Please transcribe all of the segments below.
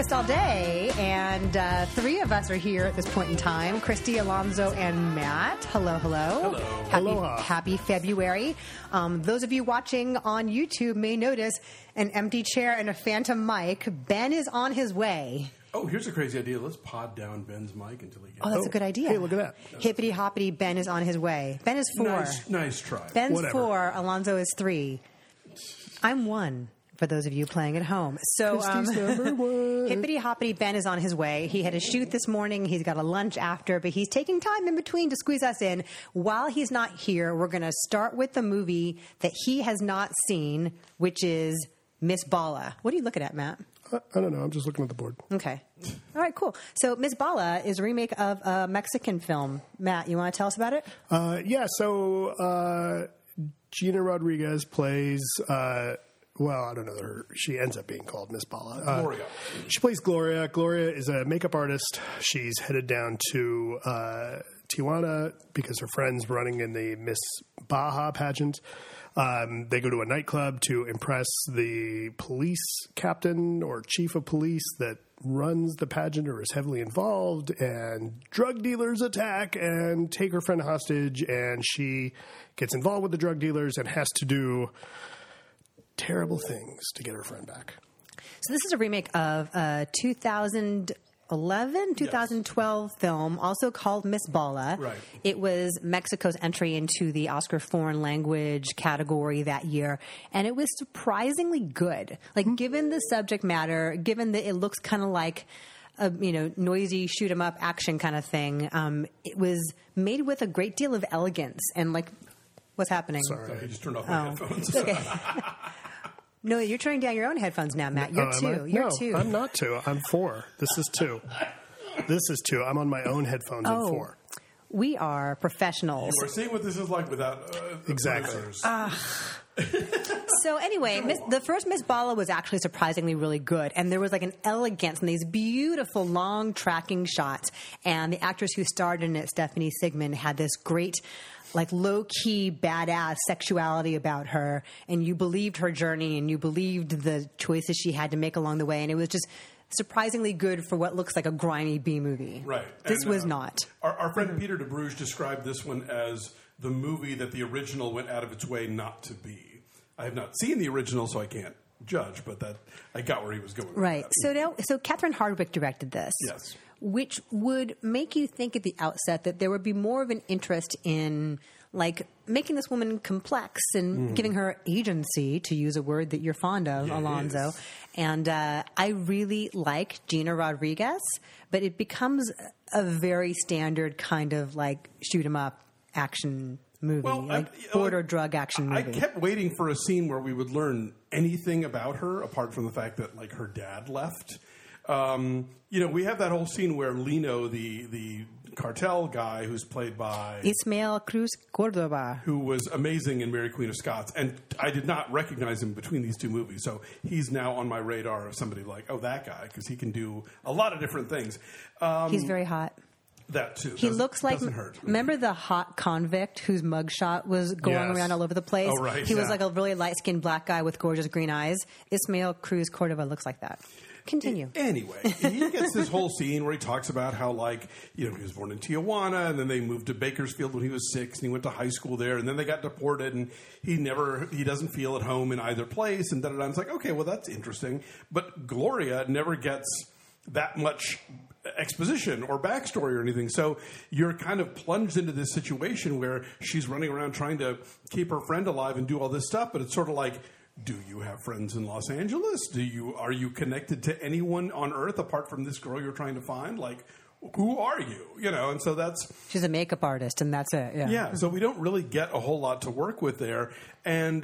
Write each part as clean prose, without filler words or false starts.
Podcast all day, and three of us are here at this point in time. Christy, Alonzo, and Matt. Hello, hello. Hello. Happy February. Those of you watching on YouTube may notice an empty chair and a phantom mic. Ben is on his way. Oh, here's a crazy idea. Let's pod down Ben's mic until he gets Oh, that's a good idea. Hey, look at that. Hippity hoppity, Ben is on his way. Ben is 4. Nice try. Ben's Whatever. 4, Alonzo is 3. I'm 1. For those of you playing at home. So, Christy's number 1. Hippity hoppity Ben is on his way. He had a shoot this morning. He's got a lunch after, but he's taking time in between to squeeze us in. While he's not here, we're going to start with the movie that he has not seen, which is Miss Bala. What are you looking at, Matt? I don't know. I'm just looking at the board. Okay. All right, cool. So Miss Bala is a remake of a Mexican film. Matt, you want to tell us about it? So Gina Rodriguez plays... well, I don't know. She ends up being called Miss Bala. Gloria. She plays Gloria. Gloria is a makeup artist. She's headed down to Tijuana because her friend's running in the Miss Baja pageant. They go to a nightclub to impress the police captain or chief of police that runs the pageant or is heavily involved, and drug dealers attack and take her friend hostage, and she gets involved with the drug dealers and has to do terrible things to get her friend back. So this is a remake of a 2012 film, also called Miss Bala. Right. It was Mexico's entry into the Oscar foreign language category that year, and it was surprisingly good. Like, given the subject matter, given that it looks kind of like a noisy shoot 'em up action kind of thing, it was made with a great deal of elegance and like. What's happening? Sorry, I just turned off my headphones. Okay. No, you're turning down your own headphones now, Matt. You're 2. You're 2. I'm not 2. I'm 4. This is 2. This is 2. I'm on my own headphones at 4. We are professionals. We're seeing what this is like without Exactly. producers. So anyway, the first Miss Bala was actually surprisingly really good, and there was like an elegance and these beautiful long tracking shots, and the actress who starred in it, Stephanie Sigmund, had this great like low-key badass sexuality about her, and you believed her journey and you believed the choices she had to make along the way, and it was just surprisingly good for what looks like a grimy B-movie. Right. This And, was not. Our friend Peter de Bruges described this one as the movie that the original went out of its way not to be. I have not seen the original, so I can't judge, but that I got where he was going. Right. With that. So Catherine Hardwicke directed this. Yes. Which would make you think at the outset that there would be more of an interest in like making this woman complex and giving her agency, to use a word that you're fond of, Yes. Alonzo. And I really like Gina Rodriguez, but it becomes a very standard kind of like shoot 'em up action movie, border drug action movie. I kept waiting for a scene where we would learn anything about her apart from the fact that like her dad left. We have that whole scene where Lino, the cartel guy who's played by Ismael Cruz Cordova, who was amazing in Mary Queen of Scots, and I did not recognize him between these two movies. So he's now on my radar of somebody like, oh, that guy, because he can do a lot of different things. He's very hot. That too. He looks like, doesn't hurt. remember the hot convict whose mugshot was going Yes. around all over the place? Oh, right, He was yeah. like a really light-skinned black guy with gorgeous green eyes. Ismael Cruz Cordova looks like that. Continue. Anyway, he gets this whole scene where he talks about how, like, he was born in Tijuana, and then they moved to Bakersfield when he was 6, and he went to high school there, and then they got deported, and he doesn't feel at home in either place, and da-da-da. It's like, okay, well, that's interesting. But Gloria never gets that much exposition or backstory or anything. So you're kind of plunged into this situation where she's running around trying to keep her friend alive and do all this stuff, but it's sort of like, do you have friends in Los Angeles? Are you connected to anyone on Earth apart from this girl you're trying to find? Like, who are you? And so that's... She's a makeup artist, and that's it. Yeah. Yeah, so we don't really get a whole lot to work with there. And,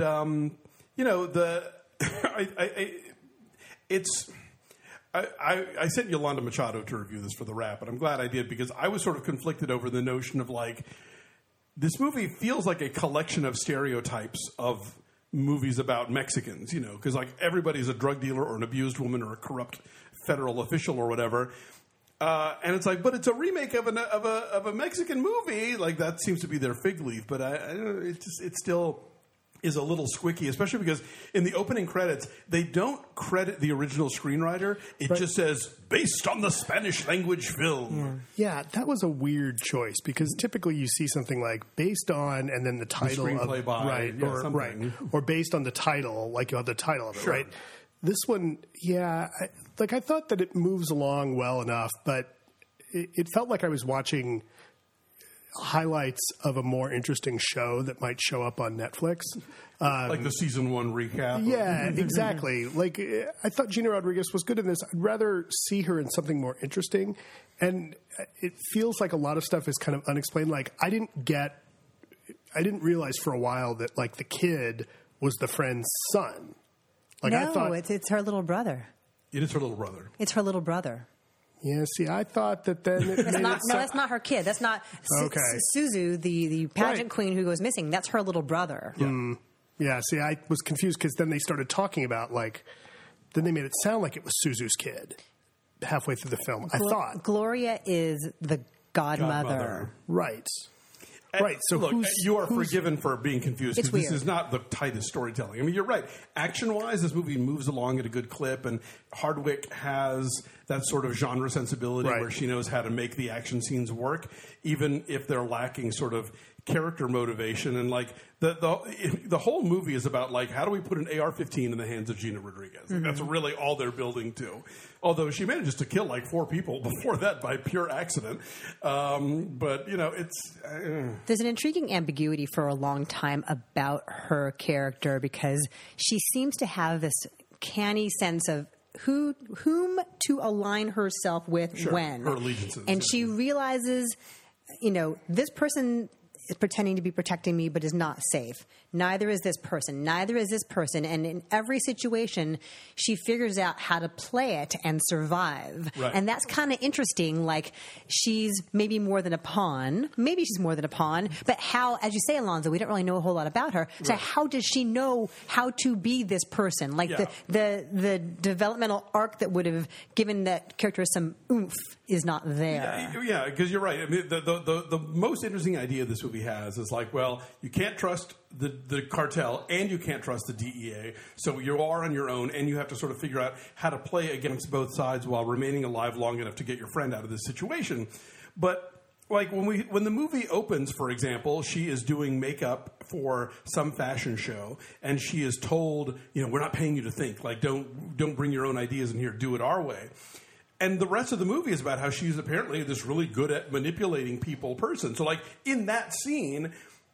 I sent Yolanda Machado to review this for The Wrap, but I'm glad I did because I was sort of conflicted over the notion of, like, this movie feels like a collection of stereotypes of movies about Mexicans, because like everybody's a drug dealer or an abused woman or a corrupt federal official or whatever. And it's like, but it's a remake of a Mexican movie. Like that seems to be their fig leaf, but it's still is a little squicky, especially because in the opening credits, they don't credit the original screenwriter. It just says, based on the Spanish language film. Yeah, that was a weird choice because typically you see something like based on and then the title screenplay by, or based on the title, like you have the title of it, right? This one, I thought that it moves along well enough, but it felt like I was watching highlights of a more interesting show that might show up on Netflix. Like the season 1 recap. Yeah, exactly. Like, I thought Gina Rodriguez was good in this. I'd rather see her in something more interesting. And it feels like a lot of stuff is kind of unexplained. Like, I didn't realize for a while that, like, the kid was the friend's son. Like, no, I thought it's her little brother. It is her little brother. It's her little brother. Yeah, see, I thought that then it made No, that's not her kid. That's not Suzu, the pageant queen who goes missing. That's her little brother. Yeah, see, I was confused because then they started talking about, like, then they made it sound like it was Suzu's kid halfway through the film. I thought. Gloria is the godmother. Right. Right. So look, you are forgiven for being confused because this is not the tightest storytelling. I mean, you're right. Action-wise, this movie moves along at a good clip, and Hardwicke has that sort of genre sensibility where she knows how to make the action scenes work, even if they're lacking sort of character motivation. And like the whole movie is about like how do we put an AR-15 in the hands of Gina Rodriguez? Like, that's really all they're building to. Although she manages to kill like 4 people before that by pure accident. But you know, it's there's an intriguing ambiguity for a long time about her character because she seems to have this canny sense of whom to align herself with when. Her allegiances. And she realizes, you know, this person is pretending to be protecting me but is not safe. Neither is this person. Neither is this person. And in every situation, she figures out how to play it and survive. Right. And that's kind of interesting. Like, she's maybe more than a pawn. Maybe she's more than a pawn. But how, as you say, Alonzo, we don't really know a whole lot about her. So how does she know how to be this person? Like, the developmental arc that would have given that character some oomph is not there. Yeah, because you're right. I mean, the most interesting idea this movie has is like, well, you can't trust the cartel and you can't trust the DEA, so you are on your own and you have to sort of figure out how to play against both sides while remaining alive long enough to get your friend out of this situation. But like when the movie opens, for example, she is doing makeup for some fashion show and she is told, you know, we're not paying you to think, like don't bring your own ideas in here, do it our way. And the rest of the movie is about how she's apparently this really good at manipulating people person. So like in that scene,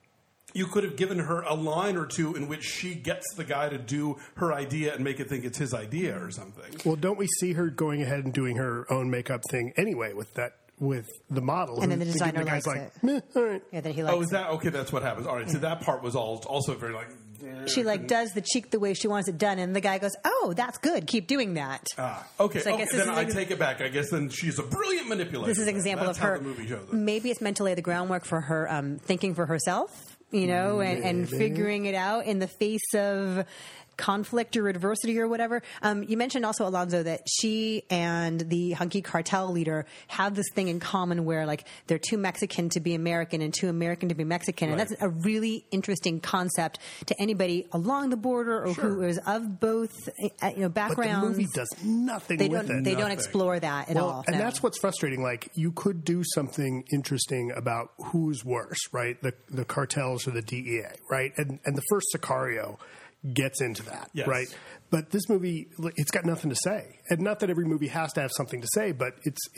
you could have given her a line or two in which she gets the guy to do her idea and make it think it's his idea or something. Well, don't we see her going ahead and doing her own makeup thing anyway with the model? And then the designer likes like, it. Meh, all right. Yeah, then he likes is that okay? That's what happens. All right, so that part was also very like. She like does the cheek the way she wants it done, and the guy goes, "Oh, that's good. Keep doing that." Okay. So I guess then I take it back. I guess then she's a brilliant manipulator. This is an example That's of her. How the movie shows it. Maybe it's meant to lay the groundwork for her thinking for herself, you know, and figuring it out in the face of conflict or adversity or whatever. You mentioned also, Alonzo, that she and the hunky cartel leader have this thing in common where, like, they're too Mexican to be American and too American to be Mexican. And that's a really interesting concept to anybody along the border or who is of both, backgrounds. But the movie does nothing with it. They don't explore that at all. And that's what's frustrating. Like, you could do something interesting about who's worse, right? The cartels or the DEA, right? And the first Sicario gets into that, right? But this movie, it's got nothing to say. And not that every movie has to have something to say, but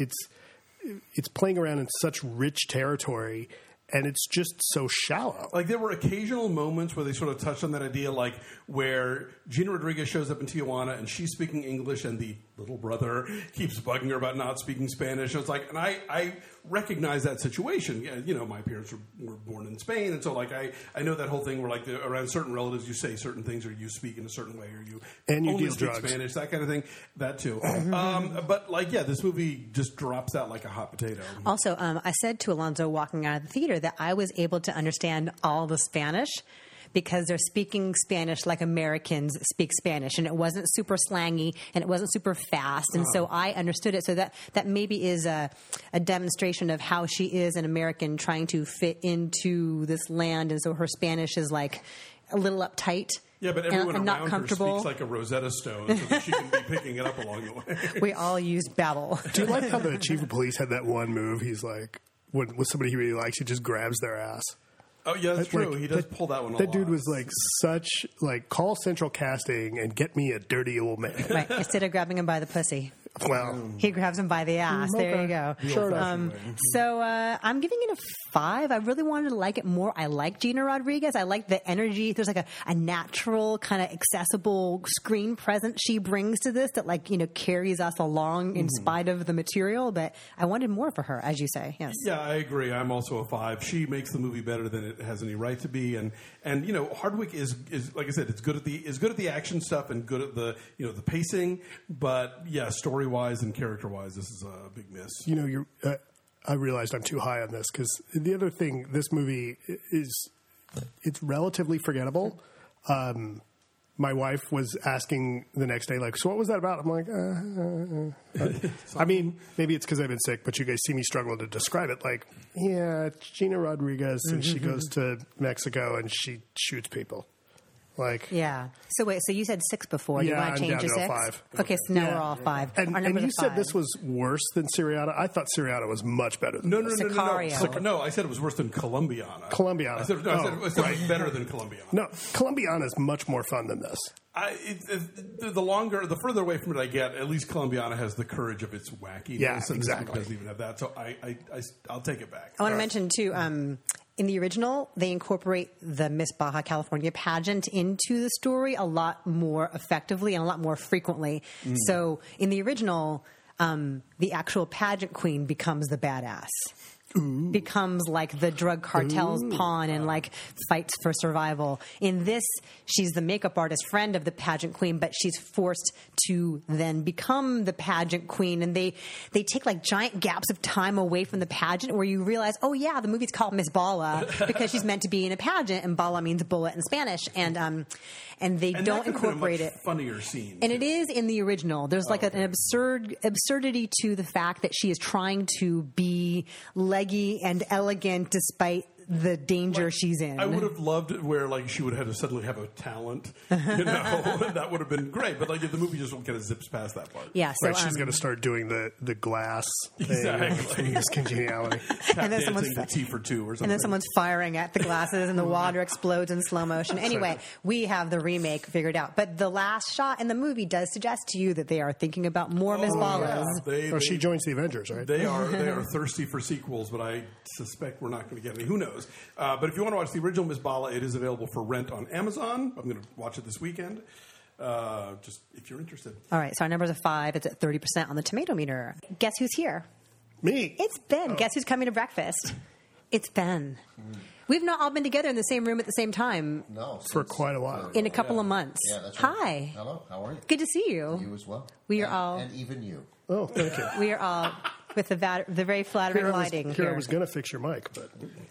it's playing around in such rich territory, and it's just so shallow. Like, there were occasional moments where they sort of touched on that idea, like where Gina Rodriguez shows up in Tijuana and she's speaking English and the little brother keeps bugging her about not speaking Spanish. And it's like, and I recognize that situation. Yeah, you know, my parents were born in Spain, and so like I know that whole thing where like around certain relatives you say certain things or you speak in a certain way or you only speak drugs. Spanish, that kind of thing. That too. But like, yeah, this movie just drops out like a hot potato. Also, I said to Alonzo walking out of the theater that I was able to understand all the Spanish because they're speaking Spanish like Americans speak Spanish, and it wasn't super slangy and it wasn't super fast, and so I understood it. So that maybe is a demonstration of how she is an American trying to fit into this land, and so her Spanish is like a little uptight. Yeah, but everyone and not around her comfortable. speaks like a Rosetta Stone so that she can be picking it up along the way. We all use Babel. Do you like how the chief of police had that one move? He's like, when with somebody he really likes, he just grabs their ass. Oh, yeah, that's true. Like, He does pull that one a That lot. dude was like call Central Casting and get me a dirty old man. Right. Instead of grabbing him by the pussy, Well, he grabs him by the ass. There you go. Sure enough. So I'm giving it a 5. I really wanted to like it more. I like Gina Rodriguez. I like the energy. There's like a natural kind of accessible screen presence she brings to this that carries us along in spite of the material. But I wanted more for her, as you say. Yes. Yeah, I agree. I'm also a 5. She makes the movie better than it has any right to be, and Hardwick is like I said, it's good at the action stuff and good at the the pacing, but yeah, story wise and character wise, this is a big miss. I realized I'm too high on this because the other thing, this movie it's relatively forgettable. My wife was asking the next day, like, so what was that about? I'm like, I mean, maybe it's because I've been sick, but you guys see me struggle to describe it. Like, yeah, it's Gina Rodriguez, and she goes to Mexico and she shoots people. Like, Yeah. So wait. So you said 6 before. Do you Yeah, want I'm to change down to to a 6? 5. Okay. So now Yeah. we're all 5. Our and numbers you are said 5. this was worse than Seriata. I thought Seriata was much better than No, this. Sicario. No, I said it was worse than Columbiana. Columbiana. I said it was better than Columbiana. No, Columbiana is much more fun than this. The further away from it I get, at least Columbiana has the courage of its wackiness. Yeah, and this one exactly. doesn't even have that. So I'll take it back. I want to mention too. In the original, they incorporate the Miss Baja California pageant into the story a lot more effectively and a lot more frequently. So in the original, the actual pageant queen becomes the badass. Becomes like the drug cartel's pawn and like fights for survival. In this, she's the makeup artist friend of the pageant queen, but she's forced to then become the pageant queen. And they take like giant gaps of time away from the pageant where you realize, oh yeah, the movie's called Miss Bala because she's meant to be in a pageant, and Bala means bullet in Spanish. And they And don't that could have been a incorporate much it. funnier scene. And too. it is in the original. There's like an absurdity to the fact that she is trying to be leggy and elegant despite the danger she's in. I would have loved it where like she would have to suddenly have a talent. That would have been great. But like the movie just kind of zips past that part. Yeah, so Right, she's going to start doing the glass thing Exactly. from Miss Congeniality. and then Dancing someone's to Tea for Two or something. and then someone's firing at the glasses and the water explodes in slow motion. Anyway, we have the remake figured out. But the last shot in the movie does suggest to you that they are thinking about more Miss Balas. She joins the Avengers, right? They are thirsty for sequels, but I suspect we're not going to get any. Who knows? But if you want to watch the original Miss Bala, it is available for rent on Amazon. I'm going to watch it this weekend. Just if you're interested. All right, so our numbers are 5. It's at 30% on the tomato meter. Guess who's here? Me. It's Ben. Guess who's coming to breakfast? It's Ben. We've not all been together in the same room at the same time No, For since- quite a while. in a couple of months. Yeah, that's right. Hi. Hello, how are you? Good to see you. You as well. We are And- all- and even you. Oh, thank you. We are all with the very flattering lighting Here I here. was going to fix your mic, but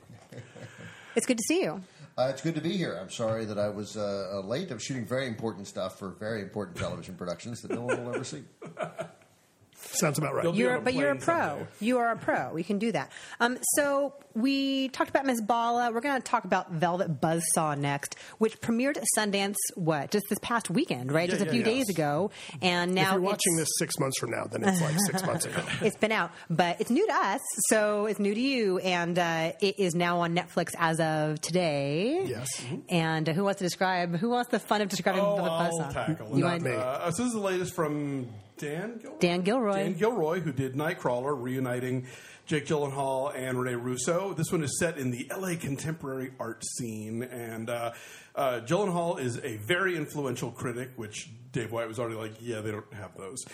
It's good to see you. It's good to be here. I'm sorry that I was late. I'm shooting very important stuff for very important television productions that no one will ever see. sounds about right. They'll be on a But you're a plane pro. someday. You are a pro. We can do that. So we talked about Miss Bala. We're going to talk about Velvet Buzzsaw next, which premiered at Sundance, just this past weekend, right? Just a few days ago. And now If you're watching this 6 months from now, then it's like 6 months ago. it's been out, but it's new to us, so it's new to you, and it is now on Netflix as of today. Yes. And who wants the fun of describing Velvet I'll Buzzsaw? tackle You it. Not want- me. So this is the latest from Dan Gilroy. Dan Gilroy. Dan Gilroy, who did Nightcrawler, reuniting Jake Gyllenhaal and Rene Russo. This one is set in the LA contemporary art scene, and Gyllenhaal is a very influential critic, which Dave White was already like, yeah, they don't have those.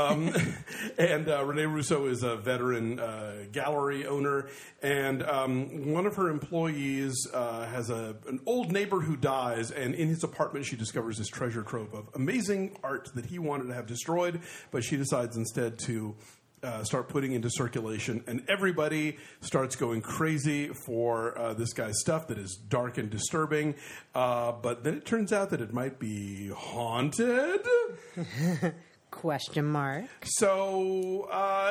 And Rene Russo is a veteran gallery owner, and one of her employees has an old neighbor who dies, and in his apartment she discovers this treasure trove of amazing art that he wanted to have destroyed, but she decides instead to start putting into circulation, and everybody starts going crazy for this guy's stuff that is dark and disturbing. But then it turns out that it might be haunted. Question mark. So,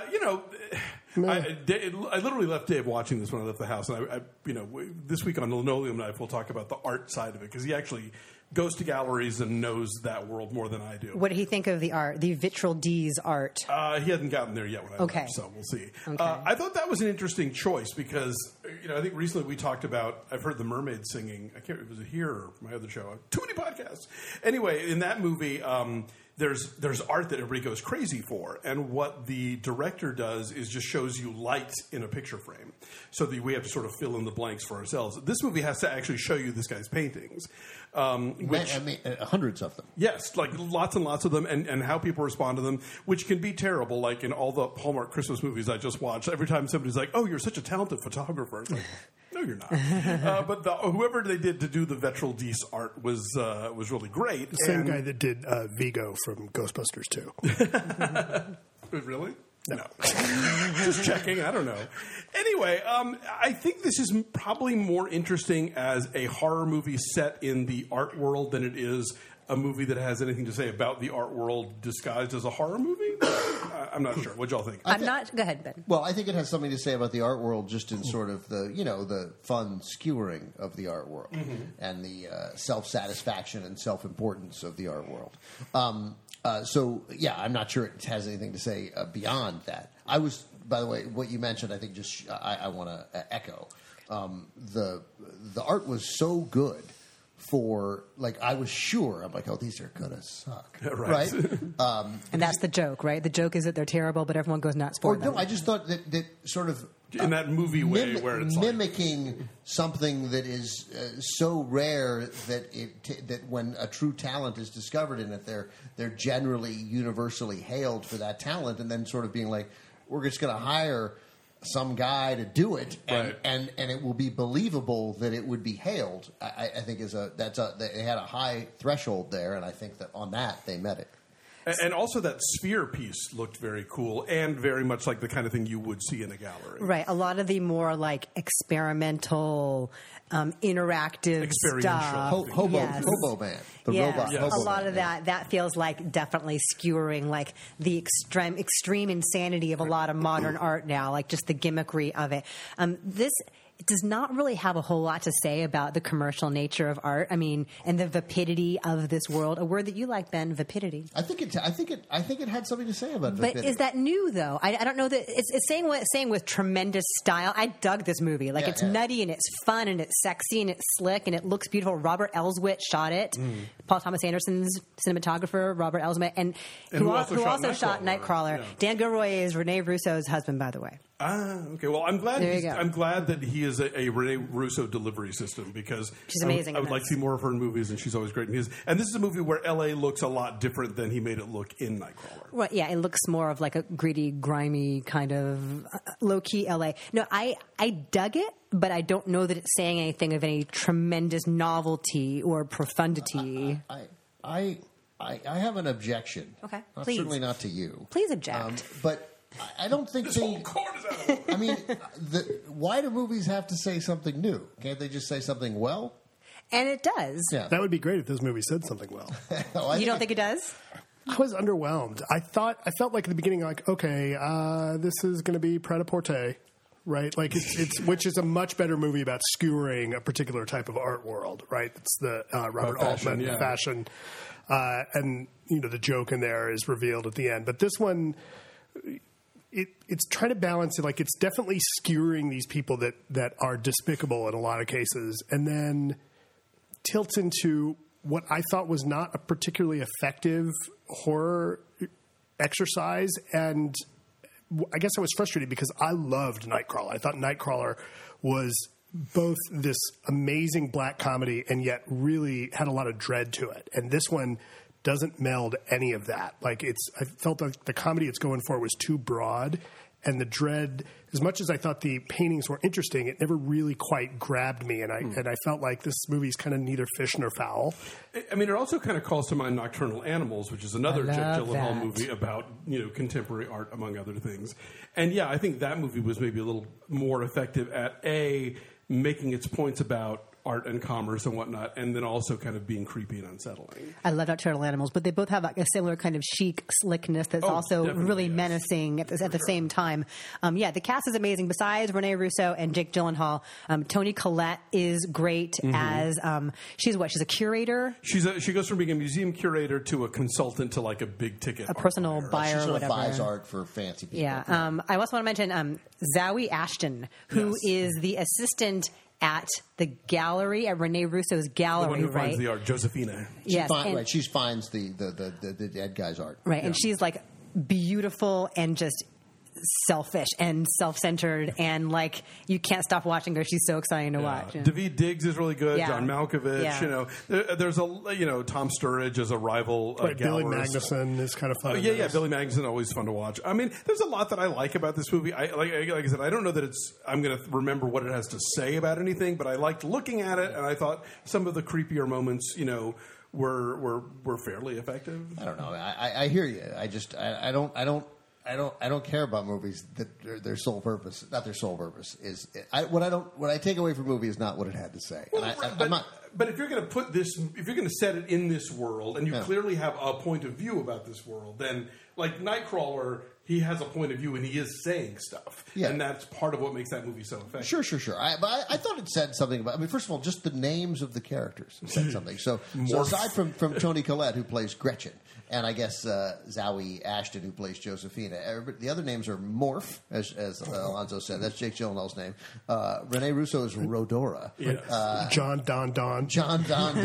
I literally left Dave watching this when I left the house. And this week on Linoleum Knife, we'll talk about the art side of it because he actually goes to galleries and knows that world more than I do. What did he think of the art, the Vitral D's art? He hadn't gotten there yet when I left, so we'll see. Okay. I thought that was an interesting choice because, I think recently we talked about, I've heard the mermaid singing. I can't remember, was it here or my other show? Too many podcasts. Anyway, in that movie, there's art that everybody goes crazy for. And what the director does is just shows you light in a picture frame so that we have to sort of fill in the blanks for ourselves. This movie has to actually show you this guy's paintings. Hundreds of them. Yes, like lots and lots of them, and how people respond to them, which can be terrible. Like in all the Hallmark Christmas movies I just watched, every time somebody's like, "Oh, you're such a talented photographer," it's like, no, you're not. But whoever they did to do the Vitral D's art was really great. The same guy that did Vigo from Ghostbusters 2. Really? No. Just checking. I don't know. Anyway, I think this is probably more interesting as a horror movie set in the art world than it is a movie that has anything to say about the art world disguised as a horror movie. I'm not sure. What y'all think? Go ahead, Ben. Well, I think it has something to say about the art world just in sort of the fun skewering of the art world and the self-satisfaction and self-importance of the art world. I'm not sure it has anything to say beyond that. By the way, what you mentioned, I think I want to echo. The art was so good for, I was sure, I'm like, oh, these are going to suck. Right? And that's the joke, right? The joke is that they're terrible, but everyone goes nuts for them. No, I just thought that sort of... in that movie way where it's mimicking something that is so rare that when a true talent is discovered in it, they're generally universally hailed for that talent, and then sort of being like, we're just going to hire some guy to do it, and it will be believable that it would be hailed. I think they had a high threshold there, and I think that on that they met it. And also that sphere piece looked very cool and very much like the kind of thing you would see in a gallery. Right. A lot of the more experimental, interactive stuff. Hobo Man. The robot Hobo Hobo A lot Man, of that feels like definitely skewering the extreme insanity of a lot of modern art now, just the gimmickry of it. It does not really have a whole lot to say about the commercial nature of art. I mean, and the vapidity of this world. A word that you like, Ben, vapidity. I think it had something to say about vapidity. But is that new though? I don't know that it's saying what it's saying with tremendous style. I dug this movie. It's nutty and it's fun and it's sexy and it's slick and it looks beautiful. Robert Elswit shot it. Paul Thomas Anderson's cinematographer, Robert Elswit, and who also shot Nightcrawler. Yeah. Dan Gilroy is Rene Russo's husband, by the way. Okay. Well, I'm glad that he is a Rene Russo delivery system because she's amazing. I would like to see more of her in movies, and she's always great in his. And this is a movie where L.A. looks a lot different than he made it look in Nightcrawler. Well, yeah, it looks more of a gritty, grimy kind of low-key L.A. No, I dug it, but I don't know that it's saying anything of any tremendous novelty or profundity. I have an objection. Okay, please. Certainly not to you. Please object. But I don't think this whole court is out of order. I mean, why do movies have to say something new? Can't they just say something well? And it does. Yeah. That would be great if this movie said something well. You don't think it does? I was underwhelmed. I felt like at the beginning, okay, this is going to be pret-a-porter, right? It's which is a much better movie about skewering a particular type of art world, right? It's the Robert Altman fashion, and the joke in there is revealed at the end. But this one, it's trying to balance it. It's definitely skewering these people that are despicable in a lot of cases, and then tilts into what I thought was not a particularly effective horror exercise. And I guess I was frustrated because I loved Nightcrawler. I thought Nightcrawler was both this amazing black comedy and yet really had a lot of dread to it. And this one doesn't meld any of that. I felt like the comedy it's going for was too broad, and the dread, as much as I thought the paintings were interesting, it never really quite grabbed me, and I felt like this movie's kind of neither fish nor fowl. I mean, it also kind of calls to mind Nocturnal Animals, which is another Jake Gyllenhaal movie about contemporary art, among other things. And yeah, I think that movie was maybe a little more effective at making its points about art and commerce and whatnot, and then also kind of being creepy and unsettling. I love Nocturnal Animals, but they both have like a similar kind of chic slickness that's also definitely, really yes. menacing at the same time. The cast is amazing. Besides Rene Russo and Jake Gyllenhaal, Toni Collette is great as she's a curator, She goes from being a museum curator to a consultant to like a big ticket, a personal buyer, She or sort of whatever. buys art for fancy people. Yeah. I also want to mention Zoe Ashton, who is the assistant at the gallery, at Rene Russo's the gallery, one who right? finds the art, Josephina. Yes. and- Right, she finds the dead guy's art. Right, and she's like beautiful and just selfish and self-centered, and like you can't stop watching her. She's so exciting to watch. Daveed Diggs is really good. Yeah. John Malkovich. Yeah. There's Tom Sturridge as a rival. Right, Billy gallerist. Magnuson is kind of fun. Yeah, Billy Magnuson, always fun to watch. I mean, there's a lot that I like about this movie. Like I said, I don't know that I'm going to remember what it has to say about anything, but I liked looking at it, and I thought some of the creepier moments, were fairly effective. I don't know. I hear you. I don't care about movies that their sole purpose, not their sole purpose, is what I take away from a movie is not what it had to say. Well, And I'm not. But if you're going to put this, if you're going to set it in this world, and you clearly have a point of view about this world, then like Nightcrawler, he has a point of view and he is saying stuff, and that's part of what makes that movie so effective. Sure. But I thought it said something about. I mean, first of all, just the names of the characters said something. So aside from Toni Collette, who plays Gretchen, and I guess Zoe Ashton, who plays Josephina, the other names are Morph, as Alonzo said. That's Jake Gyllenhaal's name. Rene Russo is Rodora. Yes. John Don Don. John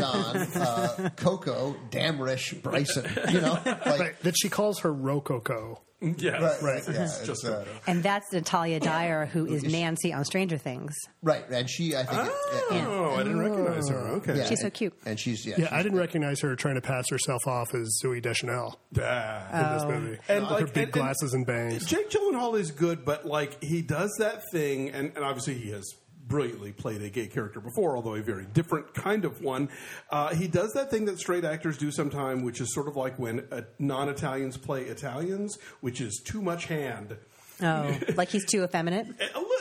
Don, Coco, Damrish, Bryson. Right, that she calls her Rococo. Yes. Right. Yeah, Just And that's Natalia Dyer, who is Nancy on Stranger Things. right, and she, I think. I didn't recognize her. Okay. Yeah, She's so cute. And she's Yeah, I didn't recognize her trying to pass herself off as Zooey Deschanel in this movie. And With her big glasses and bangs. Jake Gyllenhaal is good, but like he does that thing, and obviously he has brilliantly played a gay character before, although a very different kind of one. He does that thing that straight actors do sometimes, which is sort of like when non-Italians play Italians, which is too much hand. Oh, like he's too effeminate? A little,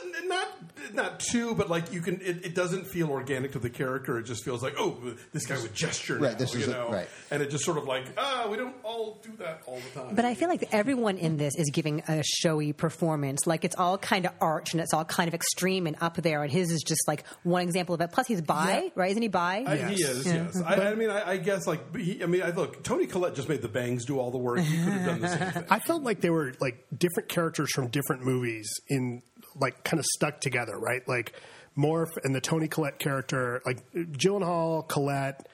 not too, but like you can. It doesn't feel organic to the character. It just feels like, oh, this guy would gesture, Right, now, this is right. And it just sort of like, we don't all do that all the time. But I feel like everyone in this is giving a showy performance. Like it's all kind of arch and it's all kind of extreme and up there. And his is just like one example of it. Plus, he's bi, right? Isn't he bi? He is, yes. I guess like look, Toni Collette just made the bangs do all the work. He could have done the same thing. I felt like they were like different characters from different movies in like kind of stuck together, right? Like Morph and the Toni Collette character, like Gyllenhaal, Collette,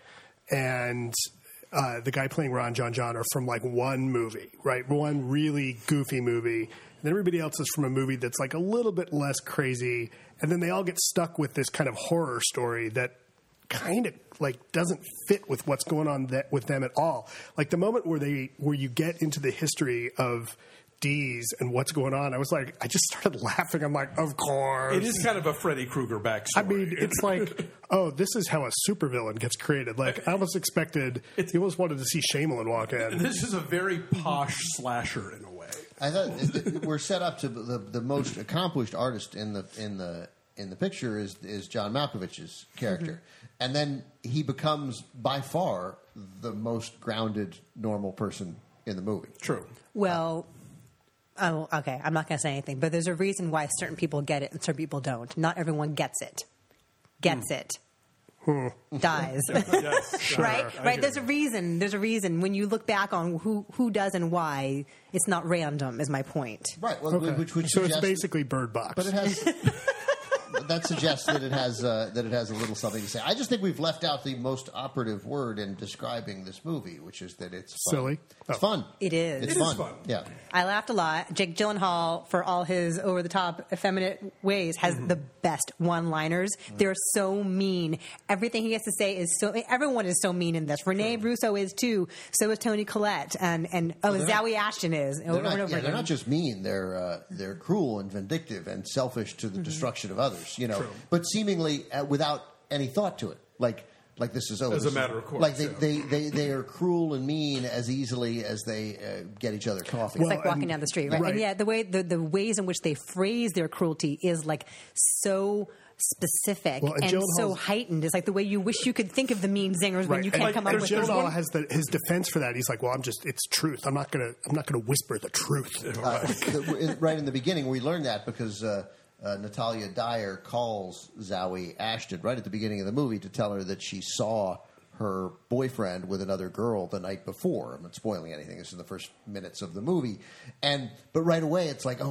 and the guy playing Ron John are from like one movie, right? One really goofy movie. And then everybody else is from a movie that's like a little bit less crazy. And then they all get stuck with this kind of horror story that kind of like doesn't fit with what's going on with them at all. Like the moment where you get into the history of D's and what's going on, I just started laughing. I'm like, of course. It is kind of a Freddy Krueger backstory. I mean, it's like, oh, this is how a supervillain gets created. Like, I almost expected, you almost wanted to see Shyamalan walk in. This is a very posh slasher in a way. I thought we're set up to the most accomplished artist in the picture is John Malkovich's character, and then he becomes by far the most grounded, normal person in the movie. True. Well, oh, okay. I'm not going to say anything, but there's a reason why certain people get it and certain people don't. Not everyone gets it. Gets it. Dies. Yes, Right? There's a reason. There's a reason. When you look back on who does and why, it's not random, is my point. Right. Well, Okay. which So it's suggests- basically Bird Box. but it has. That suggests that it has a little something to say. I just think we've left out the most operative word in describing this movie, which is that it's fun. Silly. It's Oh. fun. It is. It's It is fun. fun. Yeah. I laughed a lot. Jake Gyllenhaal, for all his over-the-top effeminate ways, has the best one-liners. They're so mean. Everything he has to say is so... Everyone is so mean in this. Rene Russo is, too. So is Toni Collette. And Zoe Ashton is. Over and over They're again. not just mean; they're cruel and vindictive and selfish to the destruction of others. You know, True. but seemingly without any thought to it. Like this is As a matter of course, Like yeah. they are cruel and mean as easily as they get each other coffee. It's Well, like walking and- down the street, right? right. And yeah, the ways in which they phrase their cruelty is like so specific Well, and and so Gyllenhaal's- heightened. It's like the way you wish you could think of the mean zingers when you can't come up with Gyllenhaal one. has his defense for that. He's like, well, it's truth. I'm not gonna whisper the truth. Right in the beginning, we learned that because Natalia Dyer calls Zoe Ashton right at the beginning of the movie to tell her that she saw her boyfriend with another girl the night before. I'm not spoiling anything. This is in the first minutes of the movie, but right away it's like,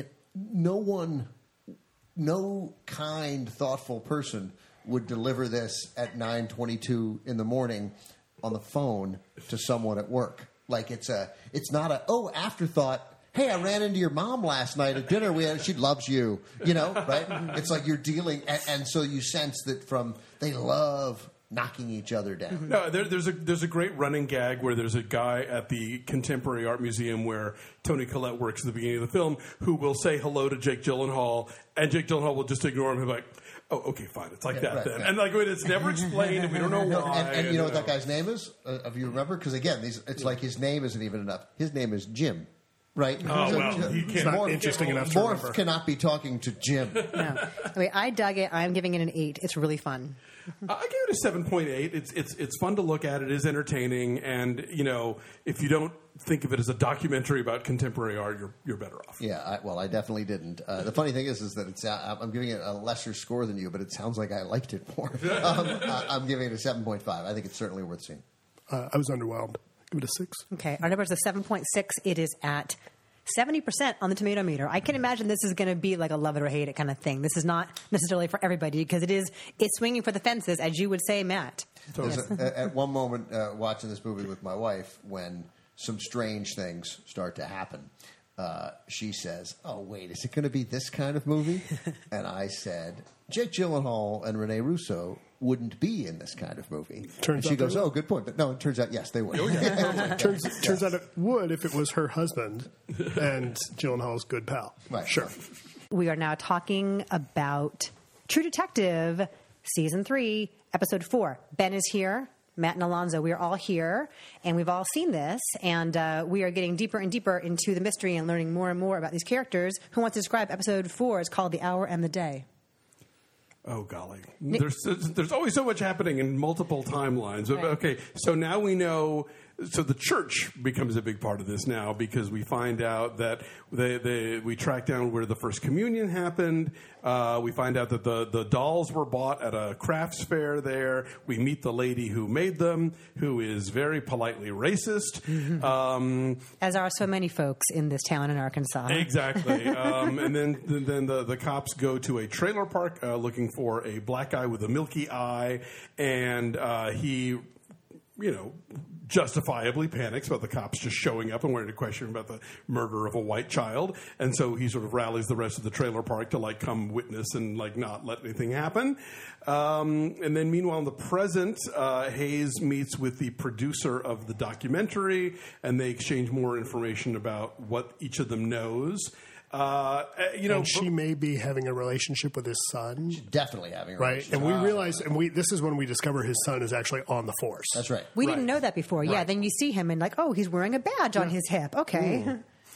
no kind, thoughtful person would deliver this at 9:22 in the morning on the phone to someone at work. Like it's not afterthought. Hey, I ran into your mom last night at dinner. She loves you, right? It's like you're dealing, and so you sense that they love knocking each other down. No, there's a great running gag where there's a guy at the Contemporary Art Museum where Toni Collette works at the beginning of the film who will say hello to Jake Gyllenhaal, and Jake Gyllenhaal will just ignore him and be like, oh, okay, fine. It's like that right, then. right. And like it's never explained, and we don't know why. And you know what that guy's name is? If you remember? Because again, it's like his name isn't even enough. His name is Jim. Right? Oh, well, he It's can't. not interesting enough to Morph remember. cannot be talking to Jim. No. Anyway, I dug it. I'm giving it an 8. It's really fun. I gave it a 7.8. It's fun to look at. It is entertaining, and if you don't think of it as a documentary about contemporary art, you're better off. Yeah, I definitely didn't. The funny thing is that I'm giving it a lesser score than you, but it sounds like I liked it more. I'm giving it a 7.5. I think it's certainly worth seeing. I was underwhelmed. Give it a 6. Okay, our number is a 7.6. It is at 70% on the tomato meter. I can imagine this is going to be like a love it or hate it kind of thing. This is not necessarily for everybody because it's swinging for the fences, as you would say, Matt. At one moment, watching this movie with my wife, when some strange things start to happen, she says, "Oh, wait, is it going to be this kind of movie?" And I said, "Jake Gyllenhaal and Rene Russo wouldn't be in this kind of movie." Turns and she out goes, they "Oh, would. good point." But no, it turns out, yes, they would. Turns out it would if it was her husband and Gyllenhaal's good pal. Right. Sure. We are now talking about True Detective, Season 3, Episode 4. Ben is here. Matt and Alonzo, we are all here, and we've all seen this, and we are getting deeper and deeper into the mystery and learning more and more about these characters. Who wants to describe Episode 4? It's called The Hour and the Day. Oh, golly. There's always so much happening in multiple timelines. Right. Okay, so now we know... So the church becomes a big part of this now because we find out that we track down where the first communion happened. We find out that the dolls were bought at a crafts fair there. We meet the lady who made them, who is very politely racist. As are so many folks in this town in Arkansas. Exactly. And then the cops go to a trailer park looking for a black guy with a milky eye, and he, justifiably panics about the cops just showing up and wanting to question him about the murder of a white child. And so he sort of rallies the rest of the trailer park to come witness and not let anything happen. And then meanwhile in the present, Hayes meets with the producer of the documentary and they exchange more information about what each of them knows. And she may be having a relationship with his son. Definitely having a Right. relationship. And we realize, this is when we discover his son is actually on the force. That's right. We didn't know that before. Yeah, then you see him and he's wearing a badge on his hip. Okay.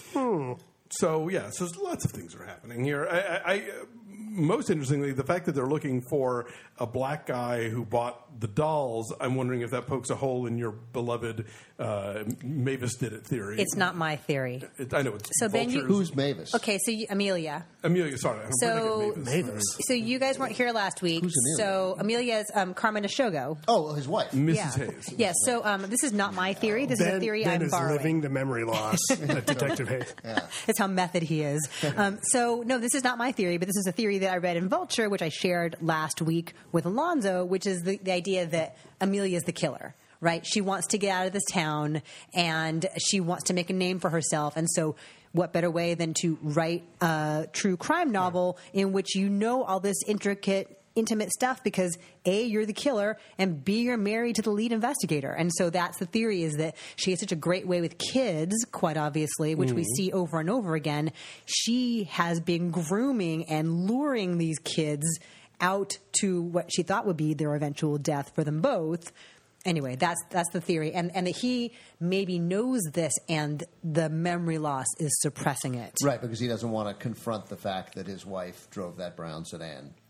So lots of things are happening here. I most interestingly, the fact that they're looking for a black guy who bought the dolls, I'm wondering if that pokes a hole in your beloved Mavis did it theory. It's not my theory. I know it's So, Ben, vultures. Who's Mavis? Okay, so Amelia. Amelia, sorry. I'm So- thinking of Mavis. So you guys weren't here last week. Who's Amelia? So Amelia is Carmen Echogo. Oh, his wife. Mrs. Hayes. Yes. So this is not my theory. This is a theory Ben I'm is borrowing. living the memory loss that Detective Hayes. That's how method he is. So, no, this is not my theory, but this is a theory that I read in Vulture, which I shared last week with Alonzo, which is the idea that Amelia is the killer, right? She wants to get out of this town, and she wants to make a name for herself. And so what better way than to write a true crime novel in which all this intimate stuff because A, you're the killer, and B, you're married to the lead investigator. And so that's the theory, is that she has such a great way with kids, quite obviously, which we see over and over again. She has been grooming and luring these kids out to what she thought would be their eventual death for them both. Anyway, that's the theory. And that he maybe knows this and the memory loss is suppressing it. Right, because he doesn't want to confront the fact that his wife drove that brown sedan.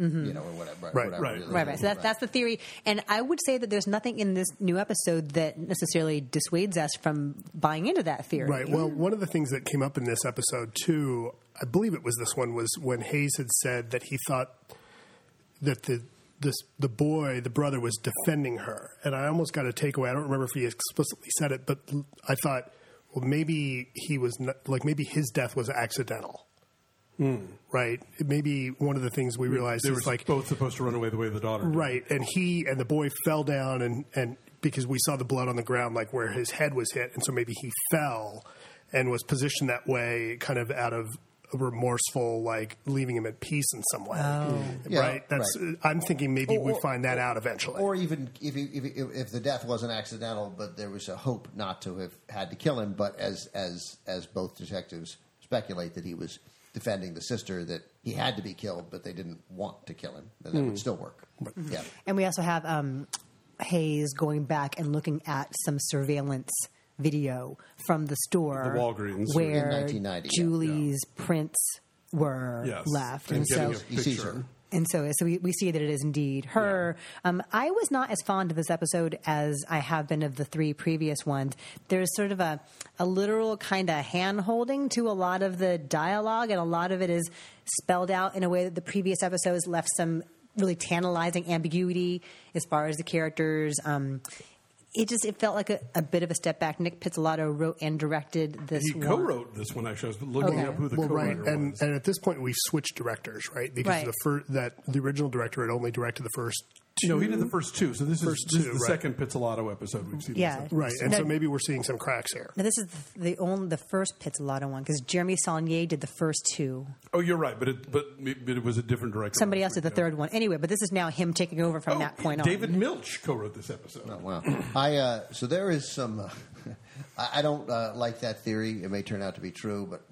or whatever. Right. Right. So that's the theory. And I would say that there's nothing in this new episode that necessarily dissuades us from buying into that theory. Right. Well, one of the things that came up in this episode, too, I believe it was this one, was when Hayes had said that he thought that the brother was defending her. And I almost got a takeaway. I don't remember if he explicitly said it, but I thought, well, maybe he was maybe his death was accidental. Right? Maybe one of the things we realized they is were both supposed to run away the way the daughter did. Right. And he and the boy fell down and because we saw the blood on the ground, like where his head was hit. And so maybe he fell and was positioned that way kind of out of a remorseful, like leaving him at peace in some way. Right? I'm thinking maybe we find that out eventually. Or even if the death wasn't accidental, but there was a hope not to have had to kill him, but as both detectives speculate that he was defending the sister, that he had to be killed, but they didn't want to kill him, then that would still work. Yeah. And we also have Hayes going back and looking at some surveillance video from the store, The Walgreens. where In 1990, Julie's prints were left, and so getting a he sees picture. her. And so we see that it is indeed her. I was not as fond of this episode as I have been of the three previous ones. There's sort of a literal kind of hand-holding to a lot of the dialogue, and a lot of it is spelled out in a way that the previous episodes left some really tantalizing ambiguity as far as the characters. It felt like a bit of a step back. Nick Pizzolatto wrote and directed this He one. co-wrote this one, actually. I was looking up who the co-writer and was. and at this point we've switched directors, right? Because the original director had only directed the first two. No, he did the first two. So this is the right. second Pizzolatto episode we've seen. Yeah. This episode. Right, and No. so maybe we're seeing some cracks here. Now, this is the first Pizzolatto one, because Jeremy Saulnier did the first two. Oh, you're right, but it was a different director. Somebody else did the third one. Anyway, but this is now him taking over from that point on. David Milch co-wrote this episode. Oh, wow. So there is some. I don't like that theory. It may turn out to be true, but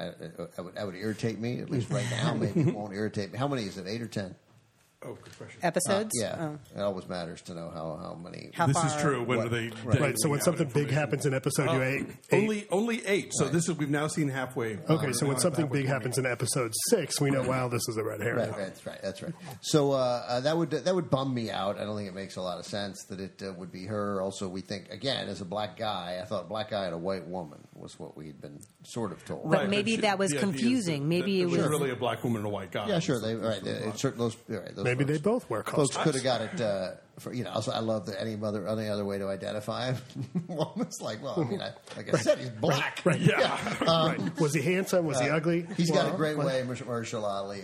I would irritate me, at least right now. Maybe it won't irritate me. How many is it? 8 or 10? Oh, good question. Episodes? Yeah. It always matters to know how many. How This far? is true. When they Right, so when something big happens in episode only 8. So this is we've now seen halfway. Okay, so when something big happens in episode 6, we know, wow, this is a red herring. Right, that's right. So that would bum me out. I don't think it makes a lot of sense that it would be her. Also, we think, again, as a black guy, I thought a black guy and a white woman was what we had been sort of told. But maybe that was confusing. Maybe it was really a black woman and a white guy. Yeah, sure. Those Maybe folks. they both wear Folks costumes. could have got it. Also, I love that any other way to identify him. Well, it's like, well, I mean, like I said, he's black. Right. Yeah. Right. Was he handsome? Was he ugly? He's got a great way, Mahershala Ali,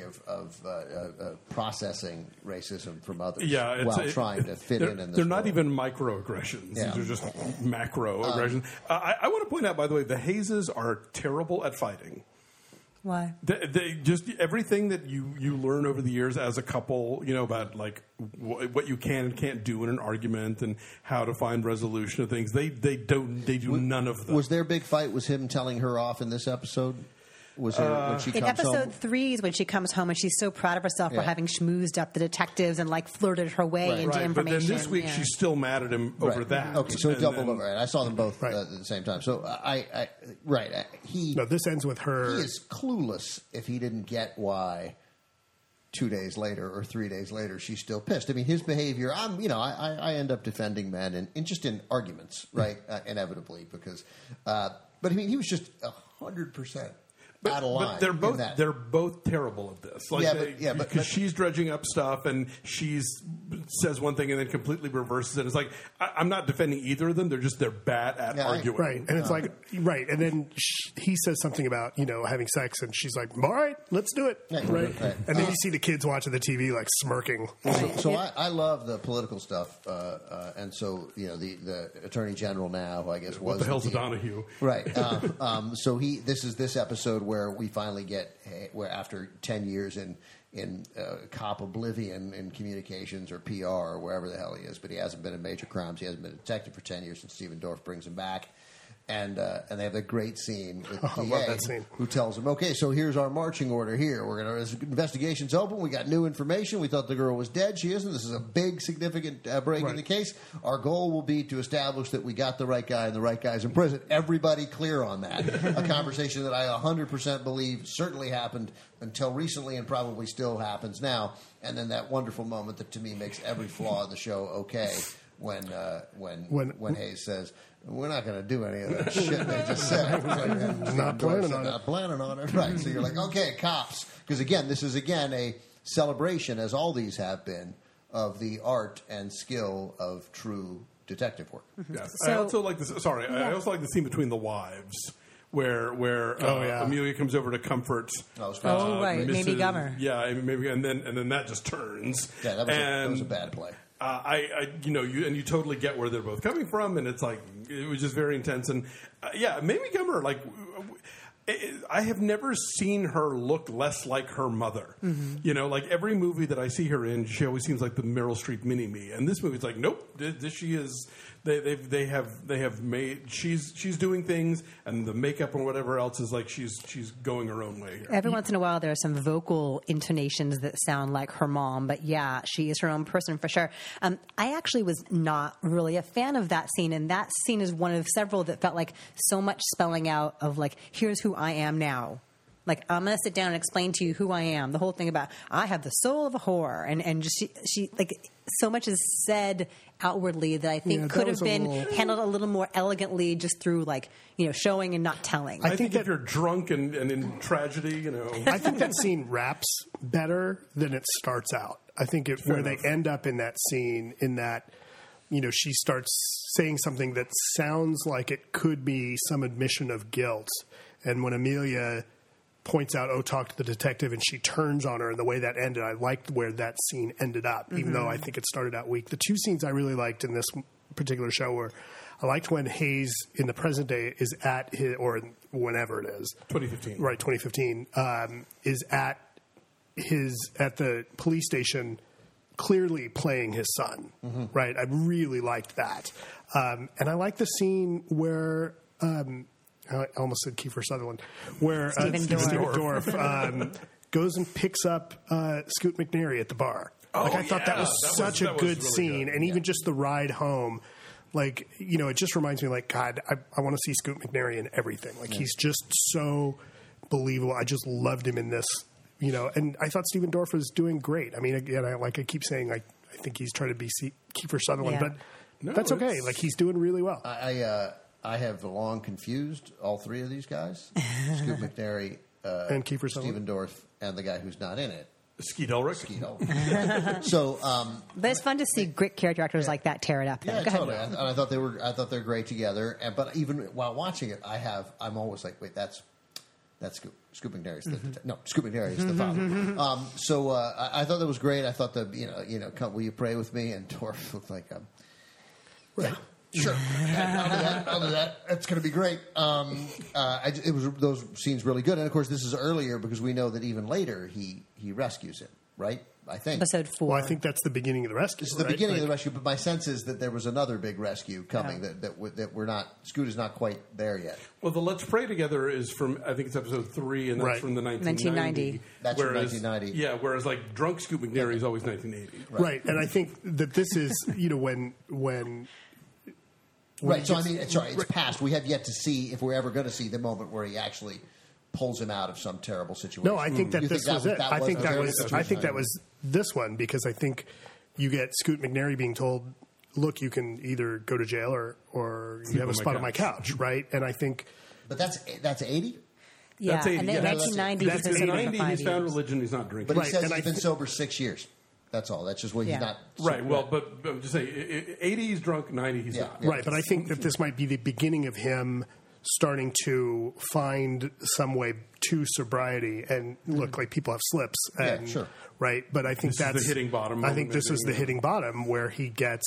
of processing racism from others. Yeah, while trying to fit in this They're not world. even microaggressions. Yeah. These are just macro aggressions. I want to point out, by the way, the Hayeses are terrible at fighting. Why? They just everything that you learn over the years as a couple, about like what you can and can't do in an argument and how to find resolution of things. They do none of them. Was their big fight? Was him telling her off in this episode? Was there when she In comes episode home? 3 is when she comes home and she's so proud of herself for having schmoozed up the detectives and like flirted her way into Right, but information. then this week she's still mad at him over that. Okay, so And double then- over. I saw them both at the same time. So he. No, this ends with her. He is clueless if he didn't get why 2 days later or 3 days later she's still pissed. I mean, his behavior. I end up defending men in arguments, right? Inevitably, because. But I mean, he was just 100%. Out of line. But they're both terrible at this. Like because she's dredging up stuff and she says one thing and then completely reverses it. It's like I'm not defending either of them. They're bad at arguing. Right, and it's like and then he says something about having sex, and she's like, "All right, let's do it." Right. And then you see the kids watching the TV like smirking. So I love the political stuff, and so the Attorney General now, who I guess was What the hell's a Donahue? Right. So this is this episode where we finally get where after 10 years in cop oblivion in communications or PR or wherever the hell he is, but he hasn't been in major crimes. He hasn't been a detective for 10 years since Stephen Dorff brings him back. And they have a great scene with I love that scene. who tells him, okay, so here's our marching order here. This investigation's open. We got new information. We thought the girl was dead. She isn't. This is a big, significant break in the case. Our goal will be to establish that we got the right guy and the right guy's in prison. Everybody clear on that. A conversation that I 100% believe certainly happened until recently and probably still happens now. And then that wonderful moment that to me makes every flaw of the show okay when Hayes says, we're not going to do any of that shit they just said. Not planning on it. Not planning on it. Right. So you're like, okay, cops. Because, again, this is, again, a celebration, as all these have been, of the art and skill of true detective work. Yes. So- I also like this. Sorry, I also like the scene between the wives. Where Amelia comes over to comfort. right, Mamie Gummer. Yeah, maybe, and then that just turns. Yeah, that was a bad play. You totally get where they're both coming from, and it's like it was just very intense. And Mamie Gummer, like I have never seen her look less like her mother. Mm-hmm. You know, like every movie that I see her in, she always seems like the Meryl Streep mini-me. And this movie's like, nope, she is. They have made. She's doing things, and the makeup and whatever else is like she's going her own way here. Every once in a while, there are some vocal intonations that sound like her mom, but yeah, she is her own person for sure. I actually was not really a fan of that scene, and that scene is one of several that felt like so much spelling out of like, here's who I am now. Like, I'm going to sit down and explain to you who I am. The whole thing about, I have the soul of a whore. And just she like, so much is said outwardly that I think could have been handled a little more elegantly just through, like, showing and not telling. I think if you're drunk and in tragedy, I think that scene wraps better than it starts out. I think where they end up in that scene, in that, she starts saying something that sounds like it could be some admission of guilt. And when Amelia points out, talk to the detective, and she turns on her, and the way that ended, I liked where that scene ended up, even though I think it started out weak. The two scenes I really liked in this particular show were, I liked when Hayes in the present day is at his, or whenever it is. 2015. Right, 2015, is at the police station clearly playing his son, right? I really liked that. And I like the scene where... I almost said Kiefer Sutherland, where Stephen Dorff goes and picks up Scoot McNairy at the bar. I thought that was such a good scene, and even just the ride home, like, it just reminds me, like, God, I want to see Scoot McNairy in everything. Like, he's just so believable. I just loved him in this, and I thought Stephen Dorff was doing great. I mean, again, I keep saying, I think he's trying to be Kiefer Sutherland, but that's okay. Like, he's doing really well. I have long confused all three of these guys: Scoot McNairy, and Kiefer Sutherland, Stephen Dorff, and the guy who's not in it, Skeet Ulrich. So, but it's fun to see great character actors like that tear it up. Yeah, totally. And I thought they were great together. But even while watching it, I'm always like, wait, that's Scoot McNairy's Scoot McNairy is the father. So I thought that was great. I thought come, will you pray with me? And Dorff looked like right. Sure, I'll do that. It's going to be great. It was those scenes really good, and of course, this is earlier because we know that even later he rescues him. Right? I think episode 4. Well, I think that's the beginning of the rescue. This is the beginning of the rescue, but my sense is that there was another big rescue coming that we're not. Scoot is not quite there yet. Well, the Let's Pray Together is from, I think it's episode 3, and that's from the 1990. That's from 1990. Yeah, whereas like drunk Scoot McNairy is always 1980. Right, and I think that this is when. Right, so I mean, sorry, it's past. We have yet to see, if we're ever going to see, the moment where he actually pulls him out of some terrible situation. No, I think that this was it. I think that was this one, because I think you get Scoot McNairy being told, look, you can either go to jail or you have a spot on my couch, right? And I think... But that's 80? Yeah, that's 80. And then 1990, that's he's been sober for 90, 5 he's found years. religion, he's not drinking. But he says he's been sober 6 years. That's all. That's just what he's not. Right. Well, but I'm just saying, 80 he's drunk, 90 he's not. Right. But I think that this might be the beginning of him starting to find some way to sobriety. And look, like, people have slips. And, sure. Right. But I think that's the hitting bottom. I think this is the hitting bottom where he gets,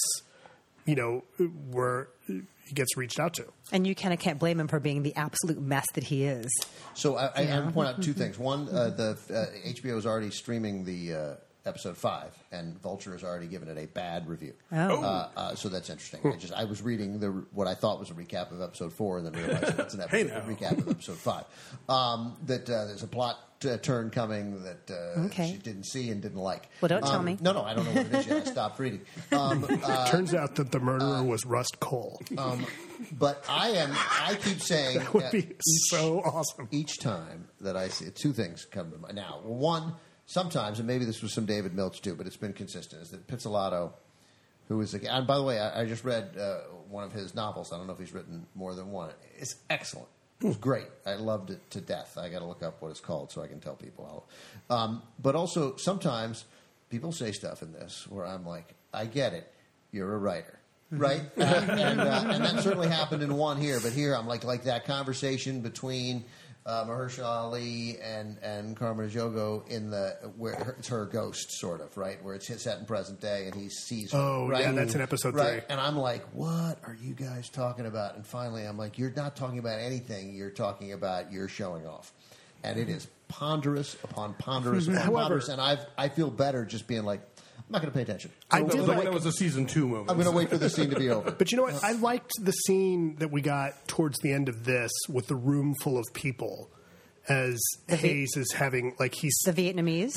where he gets reached out to. And you kind of can't blame him for being the absolute mess that he is. So I want to point out two things. One, the HBO is already streaming the episode 5, and Vulture has already given it a bad review. So that's interesting. I was reading what I thought was a recap of episode 4, and then realized it's an recap of episode 5. That there's a plot turn coming that she didn't see and didn't like. Well, don't tell me. No, I don't know what it is yet. I stopped reading. Turns out that the murderer was Rust Cole. But I keep saying that would be so awesome. Each time that I see it, 2 things come to mind. Now, one, sometimes, and maybe this was some David Milch too, but it's been consistent, is that Pizzolatto, who is and by the way, I just read one of his novels. I don't know if he's written more than one. It's excellent. It was great. I loved it to death. I got to look up what it's called so I can tell people how. But also, sometimes people say stuff in this where I'm like, I get it. You're a writer. Right? And that certainly happened in one here. But here, I'm like that conversation between Mahershala Ali and Carmen Ejogo where it's her ghost, sort of, right? Where it's set in present day and he sees her. Oh, right? yeah, that's in episode 3. And I'm like, what are you guys talking about? And finally, I'm like, you're not talking about anything. You're talking about you're showing off. And it is ponderous upon ponderous upon ponderous. And I feel better just being like, I'm not going to pay attention. That was a season 2 moment. I'm going to wait for the scene to be over. But you know what? I liked the scene that we got towards the end of this with the room full of people as Hayes is having, like, he's... The Vietnamese?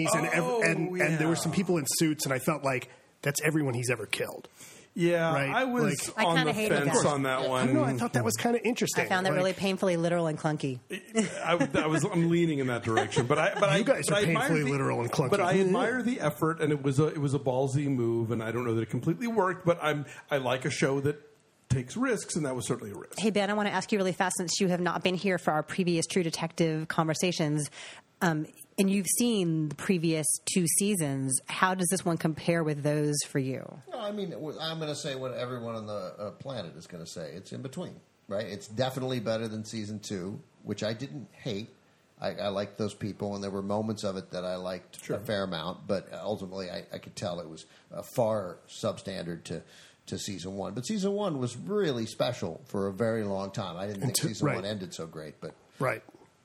And there were some people in suits, and I felt like that's everyone he's ever killed. Yeah, right? I was on the fence on that one. I don't know. I thought that was kind of interesting. I found that really painfully literal and clunky. I'm leaning in that direction, but you guys are painfully literal and clunky. But I admire the effort, and it was a ballsy move, and I don't know that it completely worked. But I like a show that takes risks, and that was certainly a risk. Hey Ben, I want to ask you really fast, since you have not been here for our previous True Detective conversations. And you've seen the previous 2 seasons. How does this one compare with those for you? No, I mean, I'm going to say what everyone on the planet is going to say. It's in between, right? It's definitely better than season 2, which I didn't hate. I liked those people, and there were moments of it that I liked a fair amount. But ultimately, I could tell it was far substandard to season 1. But season 1 was really special for a very long time. I didn't think season 1 ended so great, but right.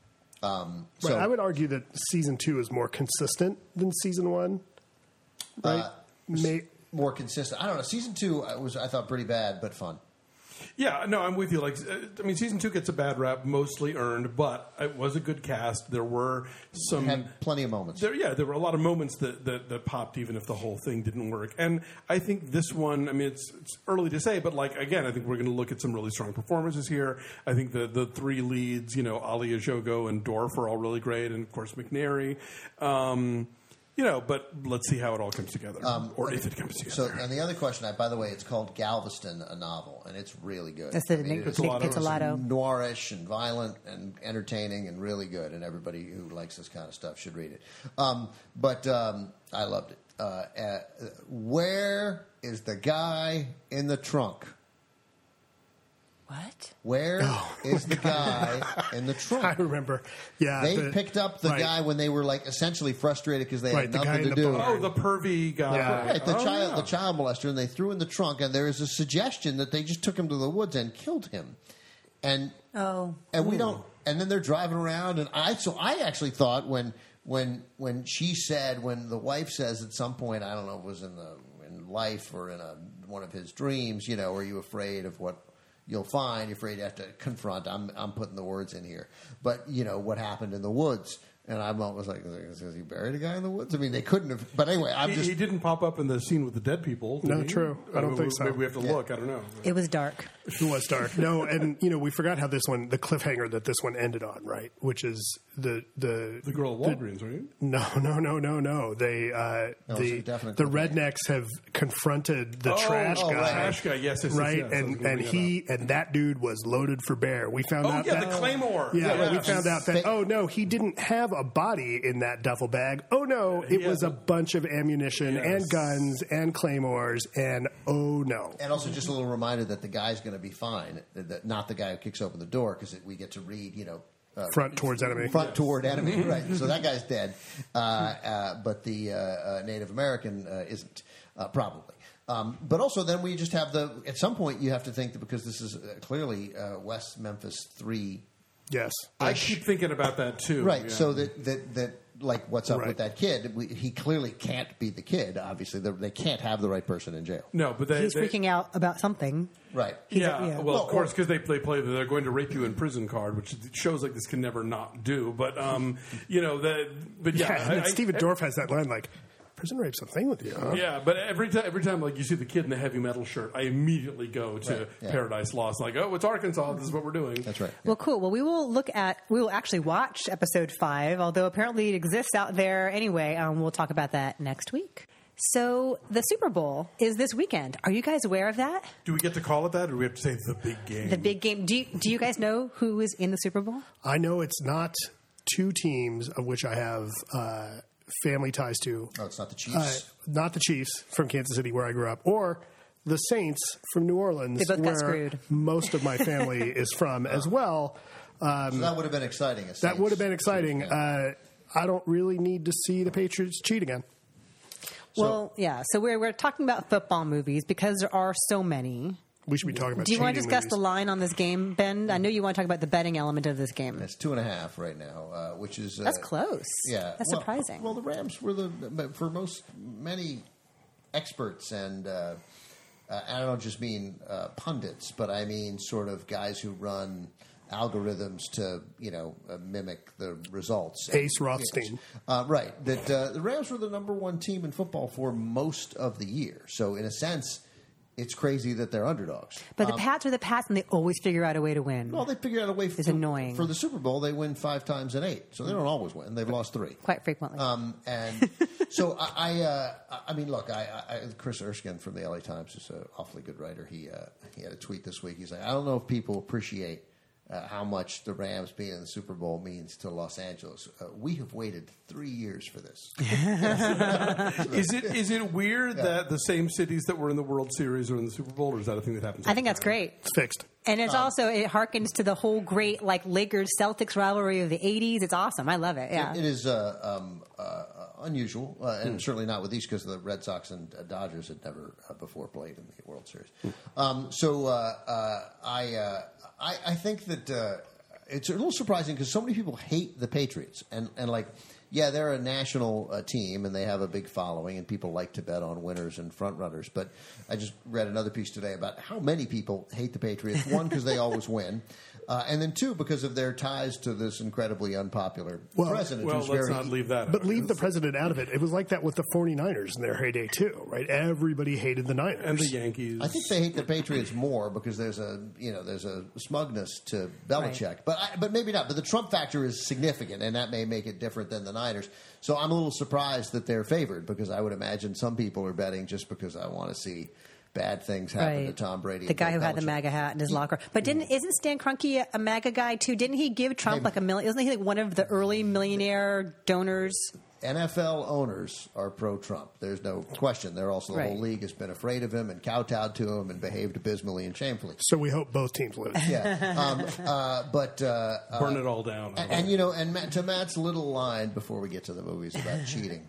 So I would argue that season 2 is more consistent than season 1. Right? More consistent. I don't know. Season 2 I thought pretty bad, but fun. Yeah, no, I'm with you. Like, I mean, season 2 gets a bad rap, mostly earned, but it was a good cast. There were some... It had plenty of moments. There were a lot of moments that popped, even if the whole thing didn't work. And I think this one, I mean, it's early to say, but, like, again, I think we're going to look at some really strong performances here. I think the 3 leads, Ali Ejogo and Dorff are all really great, and, of course, McNary. But let's see how it all comes together, or if it comes together. So, and the other question, by the way, it's called Galveston, a novel, and it's really good. That's Nick Pizzolatto. Noirish and violent and entertaining and really good, and everybody who likes this kind of stuff should read it. But I loved it. Where is the guy in the trunk? What? Where is the guy in the trunk? I remember. Yeah, they picked up the guy when they were like essentially frustrated because they had nothing to do. Oh, the pervy guy. Yeah. Right, the child molester, and they threw in the trunk, and there is a suggestion that they just took him to the woods and killed him. And we don't. And then they're driving around, and I actually thought when she said, when the wife says at some point, I don't know if it was in life or in one of his dreams, are you afraid of what you'll find? You're afraid you have to confront. I'm putting the words in here, but what happened in the woods. And I was like, has he buried a guy in the woods? I mean, they couldn't have. But anyway, he didn't pop up in the scene with the dead people. No, true. I don't think so. Maybe we have to look. I don't know. It was dark. It was dark. No, and we forgot how the cliffhanger that this one ended on, right? Which is the girl at Walgreens, right? No. The rednecks have confronted the trash guy. Trash guy, yes, right, and that dude was loaded for bear. We found out that the Claymore. Yeah, we found out that he didn't have a body in that duffel bag. Oh no, it was a bunch of ammunition and guns and claymores, and oh no. And also just a little reminder that the guy's going to be fine, that not the guy who kicks open the door, because we get to read, front towards enemy. Front toward enemy, right. So that guy's dead, but the Native American isn't, probably. But also then we just have at some point you have to think that because this is clearly West Memphis 3 Yes. I keep thinking about that too. Right. Yeah. So that like, what's up Right. with that kid? He clearly can't be the kid. Obviously, they can't have the right person in jail. No, but He's freaking out about something. Right. Yeah, yeah. well, of course, because they play the "they're going to rape you in prison" card, which shows like this can never not do. But but Yeah, and Stephen Dorff has that line like, "Prison rape's a thing with you, huh?" Yeah, but every time like you see the kid in the heavy metal shirt, I immediately go to Right, yeah. Paradise Lost. Like, oh, it's Arkansas. This is what we're doing. That's right. Well, cool. Well, we will actually watch episode 5, although apparently it exists out there anyway. We'll talk about that next week. So the Super Bowl is this weekend. Are you guys aware of that? Do we get to call it that, or do we have to say the big game? The big game. Do you guys know who is in the Super Bowl? I know it's not two teams of which I have family ties to. Oh, it's not the Chiefs. Not the Chiefs from Kansas City, where I grew up, or the Saints from New Orleans, They both got where screwed. most of my family is from as well. So that would have been exciting. That would have been exciting. I don't really need to see the Patriots cheat again. Well, yeah. So we're talking about football movies because there are so many. We should be talking about Do you want to cheating discuss movies. the line on this game, Ben? I know you want to talk about the betting element of this game. It's 2.5 right now, which is That's close. Yeah, That's surprising. Well, the Rams were for many experts and I don't just mean pundits, but I mean sort of guys who run algorithms to mimic the results. Ace Rothstein. Right. That the Rams were the number one team in football for most of the year. So in a sense, it's crazy that they're underdogs. But the Pats are the Pats, and they always figure out a way to win. Well, they figured out a way. It's annoying. For the Super Bowl, they win 5 times in 8, so they don't always win. They've lost 3. Quite frequently. And so I mean, look, Chris Erskine from the LA Times is an awfully good writer. He had a tweet this week. He's like, I don't know if people appreciate how much the Rams being in the Super Bowl means to Los Angeles. We have waited 3 years for this. Is it weird that the same cities that were in the World Series are in the Super Bowl, or is that a thing that happens? I think that's great. It's fixed. And it's also, it harkens to the whole great Lakers-Celtics rivalry of the 80s. It's awesome. I love it. Yeah. It is unusual, and certainly not with these because the Red Sox and Dodgers had never before played in the World Series. I think that it's a little surprising because so many people hate the Patriots, and yeah, they're a national team and they have a big following, and people like to bet on winners and front runners. But I just read another piece today about how many people hate the Patriots. One, because they always win, and then 2, because of their ties to this incredibly unpopular president. Well, who's let's very, not leave that out. But leave the president out of it. It was like that with the 49ers in their heyday, too, right? Everybody hated the Niners. And the Yankees. I think they hate the Patriots more because there's a smugness to Belichick, but maybe not. But the Trump factor is significant, and that may make it different than the Niners. So I'm a little surprised that they're favored because I would imagine some people are betting just because I want to see bad things happen to Tom Brady. The and guy Bill who had the Belichick. MAGA hat in his locker. But isn't Stan Kroenke a MAGA guy too? Didn't he give Trump like $1 million? Isn't he like one of the early millionaire donors? NFL owners are pro-Trump. There's no question. They're also the whole league has been afraid of him and kowtowed to him and behaved abysmally and shamefully. So we hope both teams lose. Yeah, but burn it all down. and to Matt's little line before we get to the movies about cheating.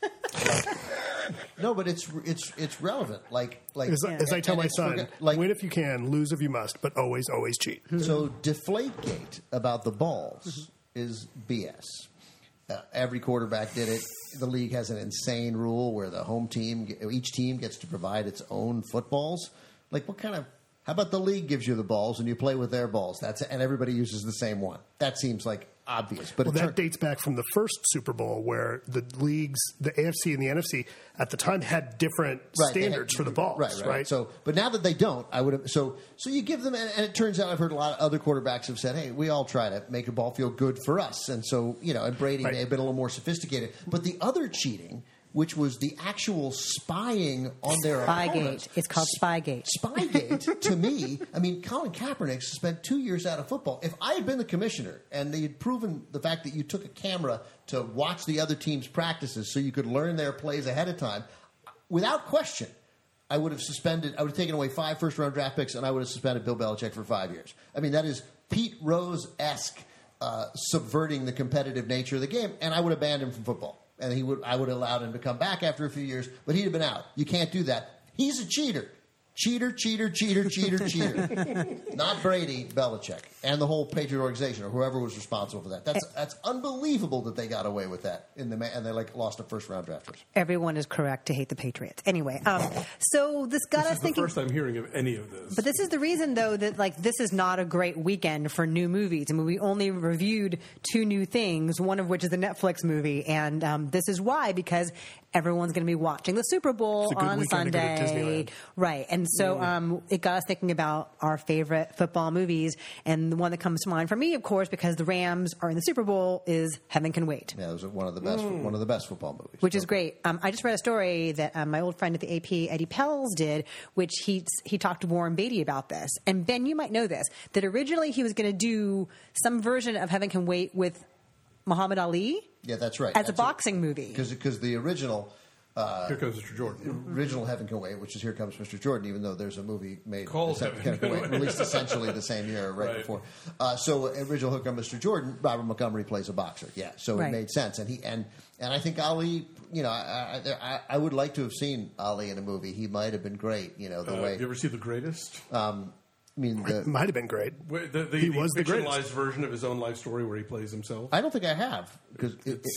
No, but it's relevant. Like As I tell my son, like, win if you can, lose if you must, but always, always cheat. so Deflategate about the balls is BS. Every quarterback did it. The league has an insane rule where the home team, each team gets to provide its own footballs. Like, what kind of? How about the league gives you the balls and you play with their balls? And everybody uses the same one. That seems like obvious. But That dates back from the first Super Bowl where the leagues, the AFC and the NFC, at the time had different standards for the balls. Right. So, but now that they don't, I would have. So you give them, and it turns out I've heard a lot of other quarterbacks have said, "Hey, we all try to make a ball feel good for us." And so, and Brady may have been a little more sophisticated. But the other cheating, which was the actual spying on their opponents. Spygate. It's called Spygate. Spygate, to me, I mean, Colin Kaepernick spent 2 years out of football. If I had been the commissioner and they had proven the fact that you took a camera to watch the other team's practices so you could learn their plays ahead of time, without question, I would have taken away 5 first-round draft picks and I would have suspended Bill Belichick for 5 years. I mean, that is Pete Rose-esque subverting the competitive nature of the game, and I would have banned him from football. And I would have allowed him to come back after a few years, but he'd have been out. You can't do that. He's a cheater. cheater, cheater, cheater, cheater, cheater. Not Brady, Belichick, and the whole Patriot organization or whoever was responsible for that. That's unbelievable that they got away with that and they lost a first round drafters. Everyone is correct to hate the Patriots. Anyway, so this got us thinking. The first time hearing of any of this. But this is the reason, though, that this is not a great weekend for new movies. I mean, we only reviewed 2 new things, one of which is a Netflix movie, and this is why, because everyone's going to be watching the Super Bowl on Sunday, right? And so it got us thinking about our favorite football movies, and the one that comes to mind for me, of course, because the Rams are in the Super Bowl, is Heaven Can Wait. Yeah, it was one of the best football movies, which is great. I just read a story that my old friend at the AP, Eddie Pells, did, which he talked to Warren Beatty about this. And Ben, you might know this, that originally he was going to do some version of Heaven Can Wait with Muhammad Ali. Yeah, that's right. As a boxing movie. Because the original... Here Comes Mr. Jordan. Original Heaven Can Wait, which is Here Comes Mr. Jordan, even though there's a movie made called Heaven Can Wait, released essentially the same year, right before. So original Here Comes Mr. Jordan, Robert Montgomery plays a boxer. Yeah, so it made sense, and I think Ali, I would like to have seen Ali in a movie. He might have been great. The way. You ever see The Greatest? It might have been great. He was the fictionalized version of his own life story where he plays himself. I don't think I have because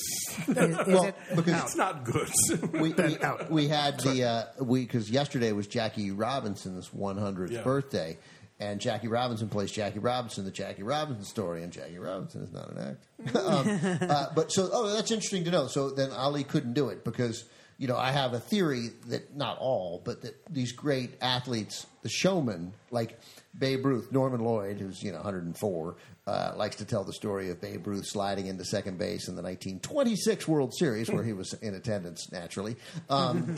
it's not good. we had because yesterday was Jackie Robinson's 100th birthday, and Jackie Robinson plays Jackie Robinson, the Jackie Robinson story, and Jackie Robinson is not an actor. That's interesting to know. So then Ali couldn't do it because. I have a theory that not all, but that these great athletes, the showmen, like Babe Ruth, Norman Lloyd, who's 104, likes to tell the story of Babe Ruth sliding into second base in the 1926 World Series, where he was in attendance naturally, and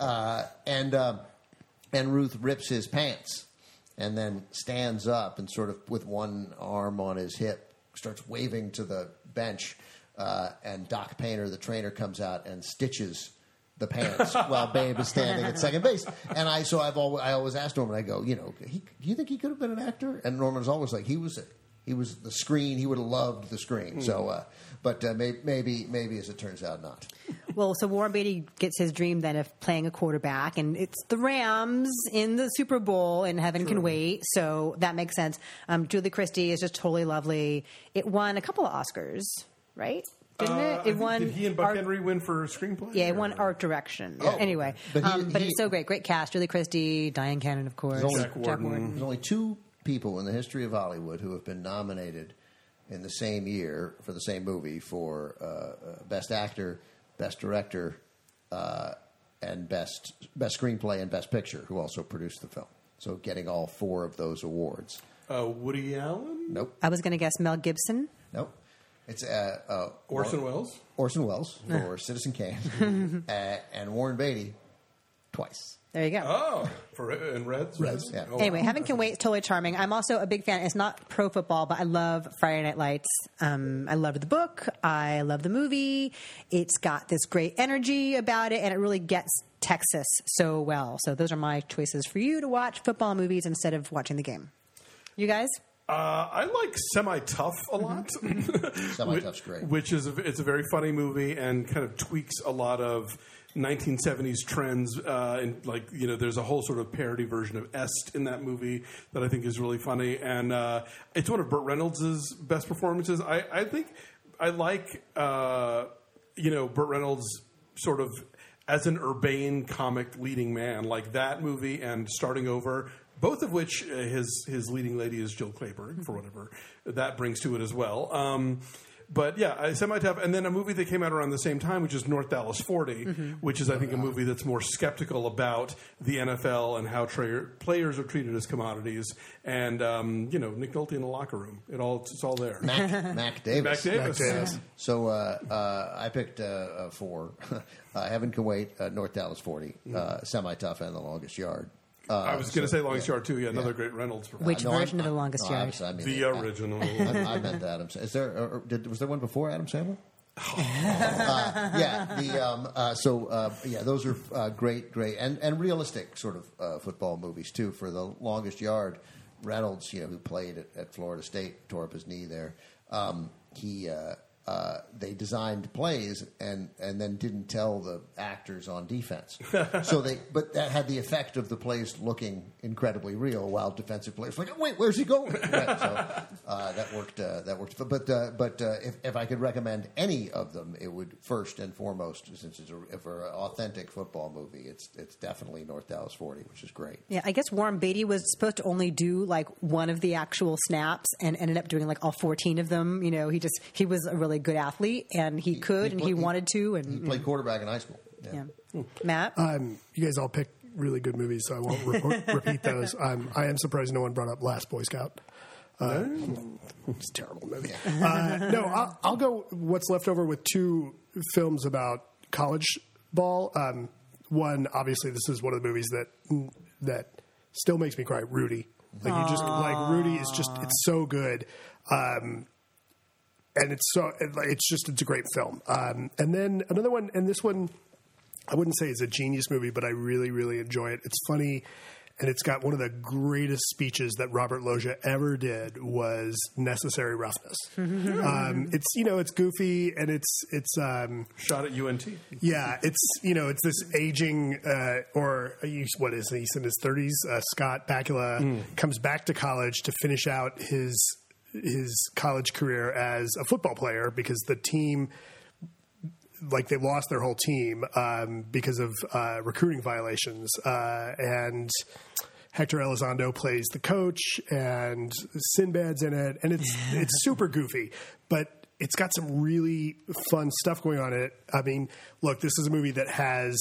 Ruth rips his pants and then stands up and sort of with one arm on his hip starts waving to the bench, and Doc Painter, the trainer, comes out and stitches the pants while Babe is standing at second base. And I always asked Norman, I go, do you think he could have been an actor? And Norman's always like, he was the screen. He would have loved the screen. So, but maybe as it turns out, not. Well, so Warren Beatty gets his dream then of playing a quarterback, and it's the Rams in the Super Bowl, and Heaven Can Wait. So that makes sense. Julie Christie is just totally lovely. It won a couple of Oscars, right? Didn't it? It won. Did he and Buck Henry win for screenplay? Yeah, it won art direction. Anyway, but it's so great. Great cast. Julie Christie, Diane Cannon, of course. Jack Warden. There's only 2 people in the history of Hollywood who have been nominated in the same year for the same movie for Best Actor, Best Director, and Best Screenplay and Best Picture, who also produced the film. So getting all 4 of those awards. Woody Allen? Nope. I was going to guess Mel Gibson. Nope. It's Orson Welles? Orson Welles for Citizen Kane, and Warren Beatty twice. There you go. Oh, and Reds? Reds, yeah. Oh, Anyway, wow. Heaven Can Wait is totally charming. I'm also a big fan. It's not pro football, but I love Friday Night Lights. I love the book. I love the movie. It's got this great energy about it, and it really gets Texas so well. So those are my choices for you to watch football movies instead of watching the game. You guys? I like Semi-Tough a lot. Semi-Tough's great. Which is it's a very funny movie and kind of tweaks a lot of 1970s trends. And there's a whole sort of parody version of Est in that movie that I think is really funny. And it's one of Burt Reynolds' best performances. I think I like Burt Reynolds sort of as an urbane comic leading man, like that movie and Starting Over. Both of which his leading lady is Jill Clayburgh, for whatever that brings to it as well. But yeah, Semi-Tough. And then a movie that came out around the same time, which is North Dallas 40, which is, I think, a movie that's more skeptical about the NFL and how players are treated as commodities. And, Nick Nolte in the locker room. It's all there. Mac Davis. Mac Davis. So I picked 4. Heaven Can Wait, North Dallas 40, Semi-Tough, and The Longest Yard. I was going to say Longest Yard, too. Yeah, another great Reynolds performance. Which version of The Longest Yard? The original. I meant Adam Sandler. Was there one before Adam Sandler? Those are great, and realistic sort of football movies, too. For The Longest Yard, Reynolds, who played at Florida State, tore up his knee there. they designed plays and then didn't tell the actors on defense. But that had the effect of the plays looking incredibly real, while defensive players were like, wait, where's he going? Right, so that worked. But if I could recommend any of them, it would first and foremost, since it's for an authentic football movie, it's definitely North Dallas 40, which is great. Yeah, I guess Warren Beatty was supposed to only do like one of the actual snaps and ended up doing like all 14 of them. You know, he was a really good athlete, and he wanted to. And he played quarterback in high school. Yeah. Matt? You guys all pick really good movies, so I won't repeat those. I am surprised no one brought up Last Boy Scout. It's a terrible movie. No, I'll go what's left over with two films about college ball. One, obviously, this is one of the movies that still makes me cry. Rudy. Like you just like Rudy is just it's so good. And it's a great film. And then another one, and this one, I wouldn't say is a genius movie, but I really, really enjoy it. It's funny, and it's got one of the greatest speeches that Robert Loggia ever did was Necessary Roughness. It's goofy, and it's shot at UNT. Yeah, it's this aging what is he? He's in his 30s. Scott Bakula comes back to college to finish out his college career as a football player because the team, like they lost their whole team because of recruiting violations. And Hector Elizondo plays the coach, and Sinbad's in it, and it's super goofy, but it's got some really fun stuff going on in it. I mean, look, this is a movie that has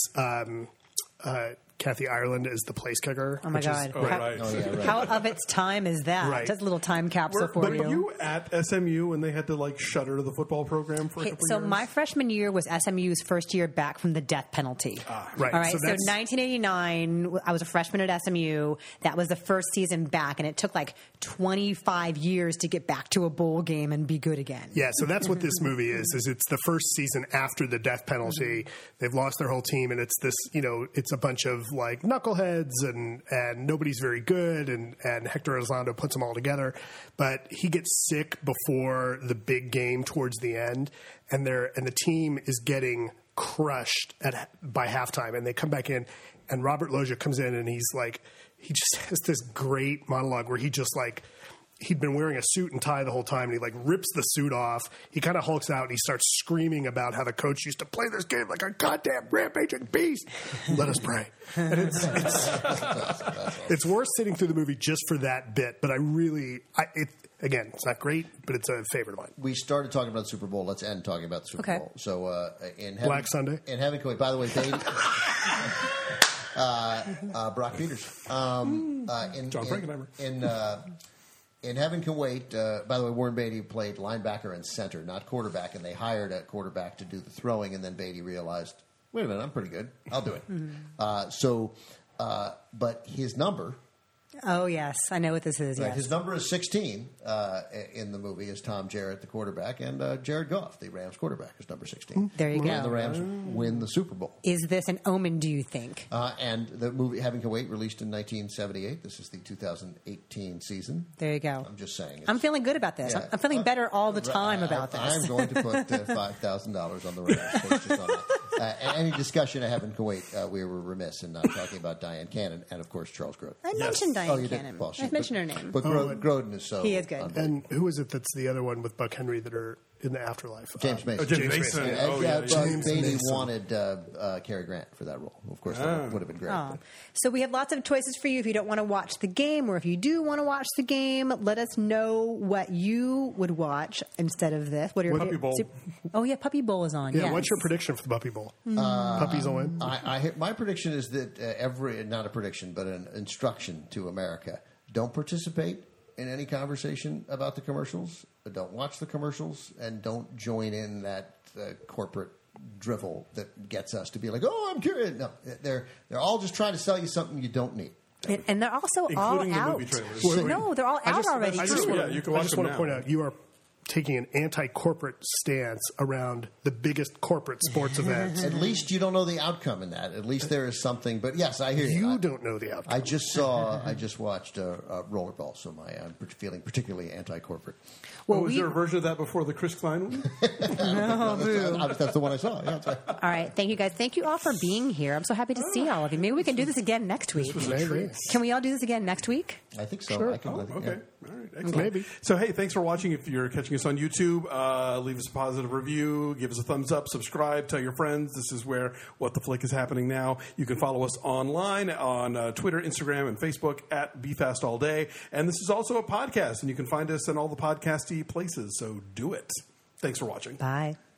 Kathy Ireland as the place kicker. Oh my God! How of its time is that? Right. Just a little time capsule for you. Were you at SMU when they had to like shutter the football program for a couple so years? my freshman year was SMU's first year back from the death penalty. Right. All right. So 1989, I was a freshman at SMU. That was the first season back, and it took like 25 years to get back to a bowl game and be good again. Yeah. So that's what this movie is it's the first season after the death penalty. They've lost their whole team, and it's this, it's a bunch of like knuckleheads and nobody's very good, and Hector Elizondo puts them all together, but he gets sick before the big game towards the end, and the team is getting crushed by halftime, and they come back in, and Robert Loggia comes in, and he just has this great monologue where he just like he'd been wearing a suit and tie the whole time, and he like rips the suit off. He kind of hulks out, and he starts screaming about how the coach used to play this game like a goddamn rampaging beast. Let us pray. And it's worth sitting through the movie just for that bit. But again, it's not great, but it's a favorite of mine. We started talking about the Super Bowl. Let's end talking about the Super Bowl. So Black Sunday. In Heaven Can Wait. By the way, Beatty. Brock Peters. John Frankenheimer. In Heaven Can Wait, by the way, Warren Beatty played linebacker and center, not quarterback, and they hired a quarterback to do the throwing, and then Beatty realized, wait a minute, I'm pretty good. I'll do it. But his number... Oh, yes. I know what this is, right, yes. His number is 16 in the movie is Tom Jarrett, the quarterback, and Jared Goff, the Rams quarterback, is number 16. There you go. And the Rams win the Super Bowl. Is this an omen, do you think? And the movie Heaven Can Wait, released in 1978. This is the 2018 season. There you go. I'm just saying. I'm feeling good about this. Yeah. I'm feeling better all the time about this. I'm going to put $5,000 on the Rams just on that. Any discussion of Heaven Can Wait, we were remiss in not talking about Diane Cannon and, of course, Charles Grodin. I mentioned Diane you Cannon. Did? Well, I've mentioned her name. But Grodin is so... He is good. And who is it that's the other one with Buck Henry that are in the afterlife? James Mason. James Mason. James Beatty wanted Cary Grant for that role. Of course, that would have been great. Oh. So we have lots of choices for you if you don't want to watch the game, or if you do want to watch the game, let us know what you would watch instead of this. What are your Puppy Bowl. Oh, yeah, Puppy Bowl is on. Yeah, yes. what's your prediction for the Puppy Bowl? Puppies will win? My prediction is that not a prediction, but an instruction to America. Don't participate in any conversation about the commercials. Don't watch the commercials, and don't join in that corporate drivel that gets us to be like, "Oh, I'm curious." No, they're all just trying to sell you something you don't need. And they're also Including all the out. movie trailers. No, they're all out already. You can watch I just want to them point now. out you are taking an anti-corporate stance around the biggest corporate sports events. At least you don't know the outcome in that. At least there is something. But yes, I hear you. You don't know the outcome. I just watched Rollerball, so I'm feeling particularly anti-corporate. Well, was there a version of that before the Chris Klein one? That's the one I saw. Yeah, that's right. all right. Thank you, guys. Thank you all for being here. I'm so happy to see all of you. Maybe we can do this again next week. Maybe. Can we all do this again next week? I think so. Sure. I can, Okay. yeah. All right. Excellent. Maybe. So, hey, thanks for watching. If you're catching us on YouTube, leave us a positive review, give us a thumbs up, subscribe, tell your friends. This is where What the Flick is happening now. You can follow us online on Twitter, Instagram, and Facebook at BeFastAllDay. And this is also a podcast, and you can find us in all the podcasty places. So do it. Thanks for watching. Bye.